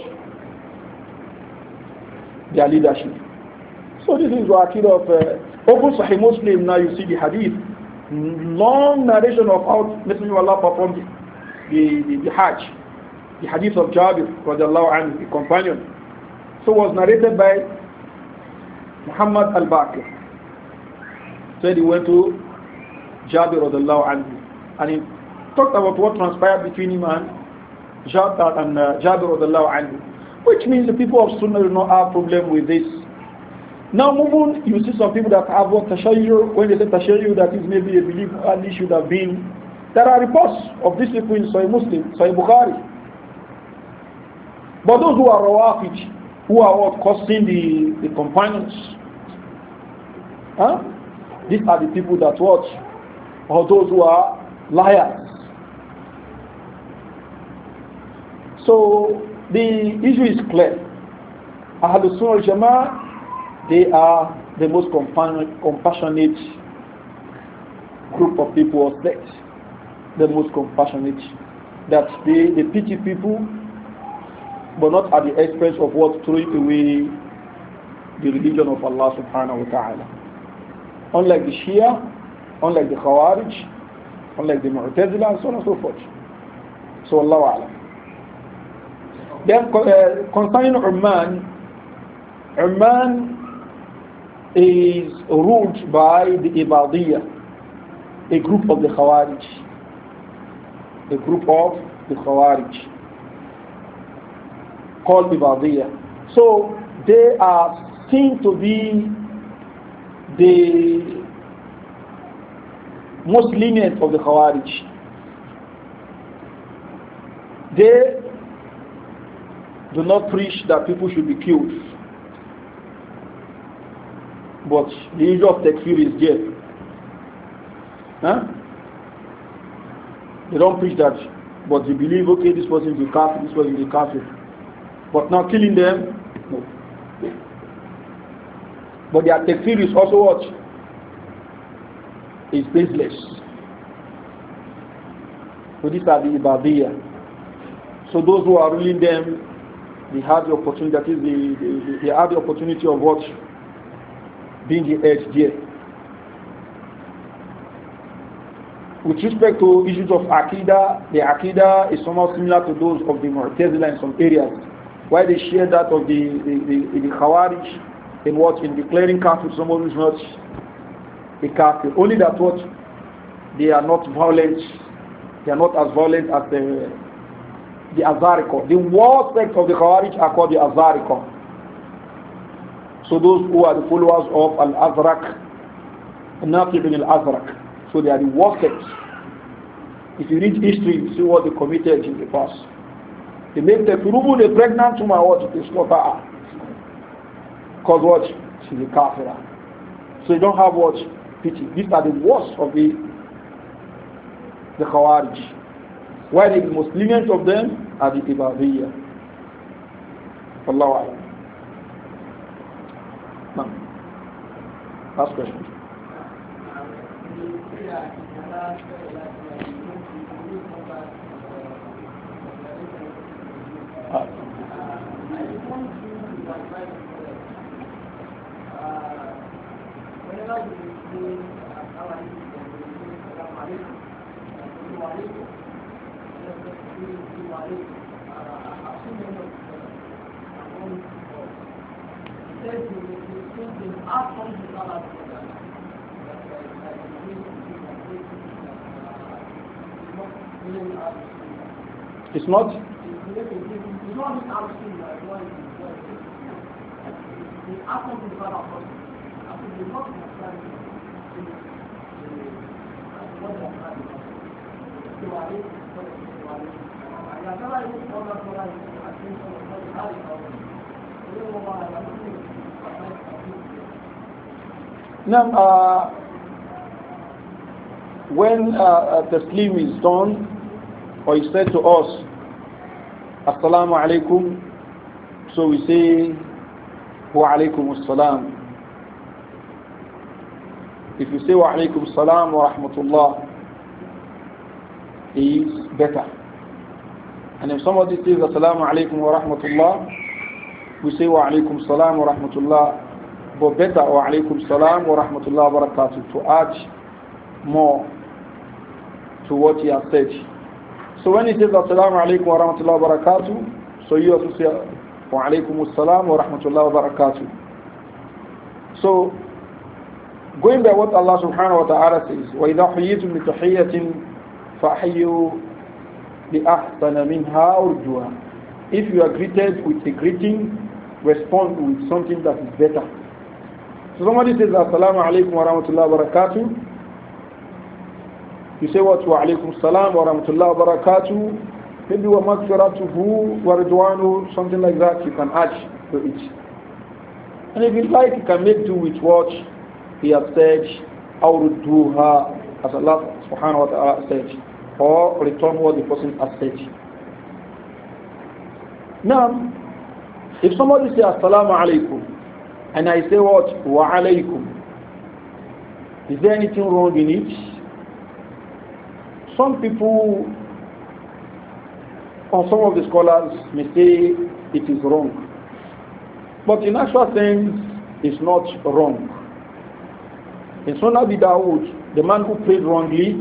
Their leadership. So this is what of open Sahih Muslim. Now you see the hadith, long narration of how Messenger of Allah performed the Hajj, the hadith of Jabir radiallahu anhu, the companion. So was narrated by Muhammad al-Baqir. Said he went to Jabir radiallahu anhu, and he talked about what transpired between him and Jabir radiallahu anhu, which means the people of Sunnah do not have problem with this. Now move on, you see some people that have what tashayyu, when they say tashayyu, that is maybe a belief Ali should have been. There are reports of these people in Sahih Muslim, Sahih Bukhari. But those who are rawafij, who are what causing the companions, these are the people that watch, or those who are liars. So the issue is clear. Ahlus Sunnah wal Jama'ah, they are the most compassionate group of people or sect. The most compassionate. That they pity people, but not at the expense of what throwing away the religion of Allah subhanahu wa ta'ala. Unlike the Shia, unlike the Khawarij, unlike the Mu'tazila, and so on and so forth. So Allah A'lam. Then concerning Oman is ruled by the Ibadiyya, a group of the Khawarij. A group of the Khawarij called Ibadiyya. So they are seen to be the most lenient of the Khawarij. They do not preach that people should be killed. But the issue of takfir is there. They don't preach that, but they believe, okay, this person is a kafir, this person is a kafir. But now killing them, no. But their takfir is also what? Is baseless. So these are the Ibadiyya. So those who are ruling them, they have the opportunity, that is, they have the opportunity of what? Being the edge there. With respect to issues of Aqidah, the Aqidah is somewhat similar to those of the Mu'tazila in some areas. Why they share that of the Khawarij in what? In declaring kafir someone who is not a kafir. Only that what? They are not violent. They are not as violent as the Azarika. The worst sect of the Khawarij are called the Azarika. So those who are the followers of Al-Azraq, Nafi ibn Al-Azraq. So they are the worst sects. If you read history, you see what they committed in the past. They make the Furubu, the pregnant woman, what they slaughter her. Because what? She's a kafira. So you don't have what? Pity. These are the worst of the Khawarij. While the most lenient of them are the Ibadiyya. Allahu Akbar. Last question. It's not? Now, when taslim is done, or he said to us, Assalamu alaikum, so we say, Wa alaikum assalam. If you say Wa alaikum assalam wa rahmatullah, is better. And if somebody says Assalamu alaikum wa rahmatullah, we say Wa alaikum assalam wa rahmatullah, but better Wa alaikum assalam wa rahmatullah wa barakatuh, to add more to what he has said. So when he says Assalamu alaikum wa rahmatullahi wa barakatuh, so you also say Wa alaikum assalam wa rahmatullahi wa barakatuh. So going by what Allah subhanahu wa ta'ala says, وَإِذَا حُيِّيتُم بِتَحِيَّةٍ فَأَحْيُوا بِأَحْسَنَ مِنْهَا أُرْجُوهَا. If you are greeted with a greeting, respond with something that is better. So somebody says Assalamu alaikum wa rahmatullahi wa barakatuh, you say what? Wa alaikum salam wa rahmatullahi wa barakatuh. Maybe wa maghfiratuhu wa ridwanu, something like that you can add to it. And if you like, you can make do with what he has said, awrudduha, as Allah subhanahu wa ta'ala said, or return what the person has said. Now, if somebody says assalamu alaikum, and I say what? Wa alaikum, is there anything wrong in it? Some people, or some of the scholars, may say it is wrong. But in actual sense, it's not wrong. In Sunnah Abi Dawud, the man who prayed wrongly,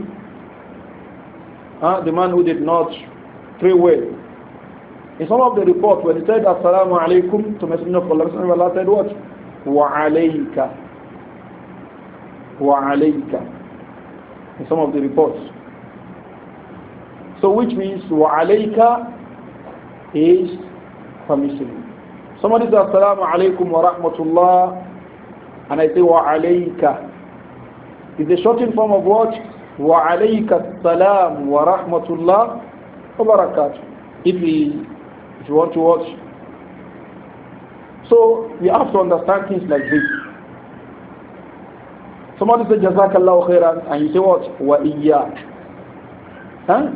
the man who did not pray well, in some of the reports, when he said Assalamu alaikum to Messenger of Allah said what? Wa alayka. Wa alayka. In some of the reports. So which means wa alayka is permissible. Somebody says Assalamu alaikum wa rahmatullah, and I say wa alayka. Is the shortened form of what? Wa alayka salam wa rahmatullah wa barakatuh. If you want to watch. So we have to understand things like this. Somebody says Jazakallahu khairan, and you say what? Wa iyyak. Huh?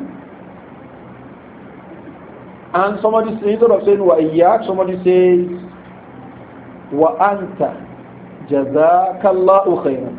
And somebody says, instead of saying wa iyyak, somebody says wa anta jazakallahu khairan.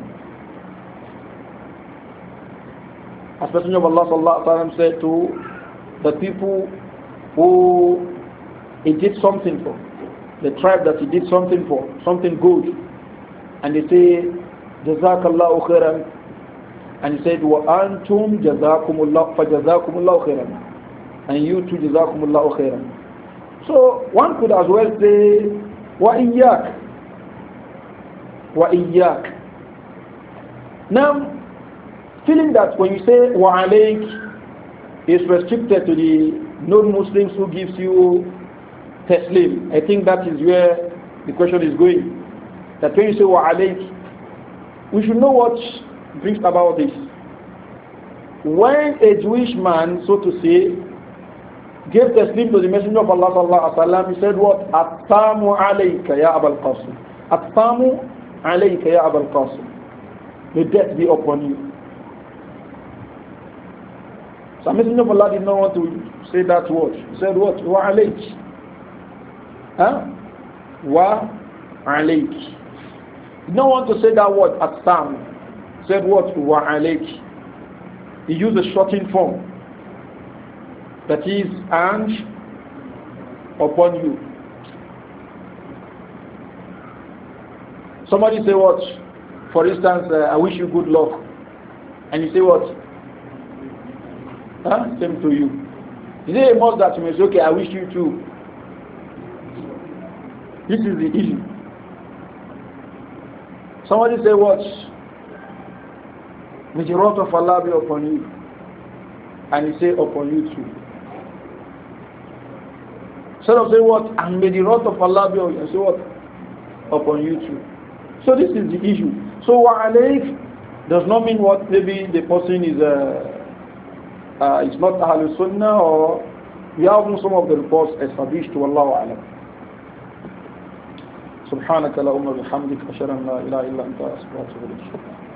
As Messenger of Allah sallallahu alaihi wasallam said to the people who he did something for, the tribe that he did something for, something good, and they say jazakallahu khairan, and he said wa antum jazakumullah fa jazakumullahu khairan, and you too jazakumullahu khairan. So one could as well say wa iyyak, wa iyyak. Now, feeling that when you say wa alayk is restricted to the non-Muslims who gives you taslim, I think that is where the question is going. That when you say wa alayk, we should know what brings about this. When a Jewish man, so to say, gave taslim to the Messenger of Allah sallallahu alaihi wasallam, he said what? At-tamu alayka ya Abul Qasim. At-tamu alayka ya Abul Qasim. May death be upon you. So Messenger of Allah did not want to say that word. He said what? Wa alayk. Huh? Wa alayk. He did not want to say that word at-tam. He said what? Wa alayk. He used a shortened form. That is, and upon you. Somebody say what? For instance, I wish you good luck. And you say what? Huh? Same to you. Is it a must that you may say, okay, I wish you too? This is the issue. Somebody say what? May the wrath of Allah be upon you. And you say upon you too. Instead of saying what? And may the wrath of Allah be upon you. Say what? Upon you too. So this is the issue. So wa alayk does not mean what maybe the person is it's not Ahlul Sunnah, or we have some of the reports established to Wallahu A'lam. سبحانك اللهم وبحمدك أشهد أن لا إله إلا أنت أستغفرك وأتوب إليك.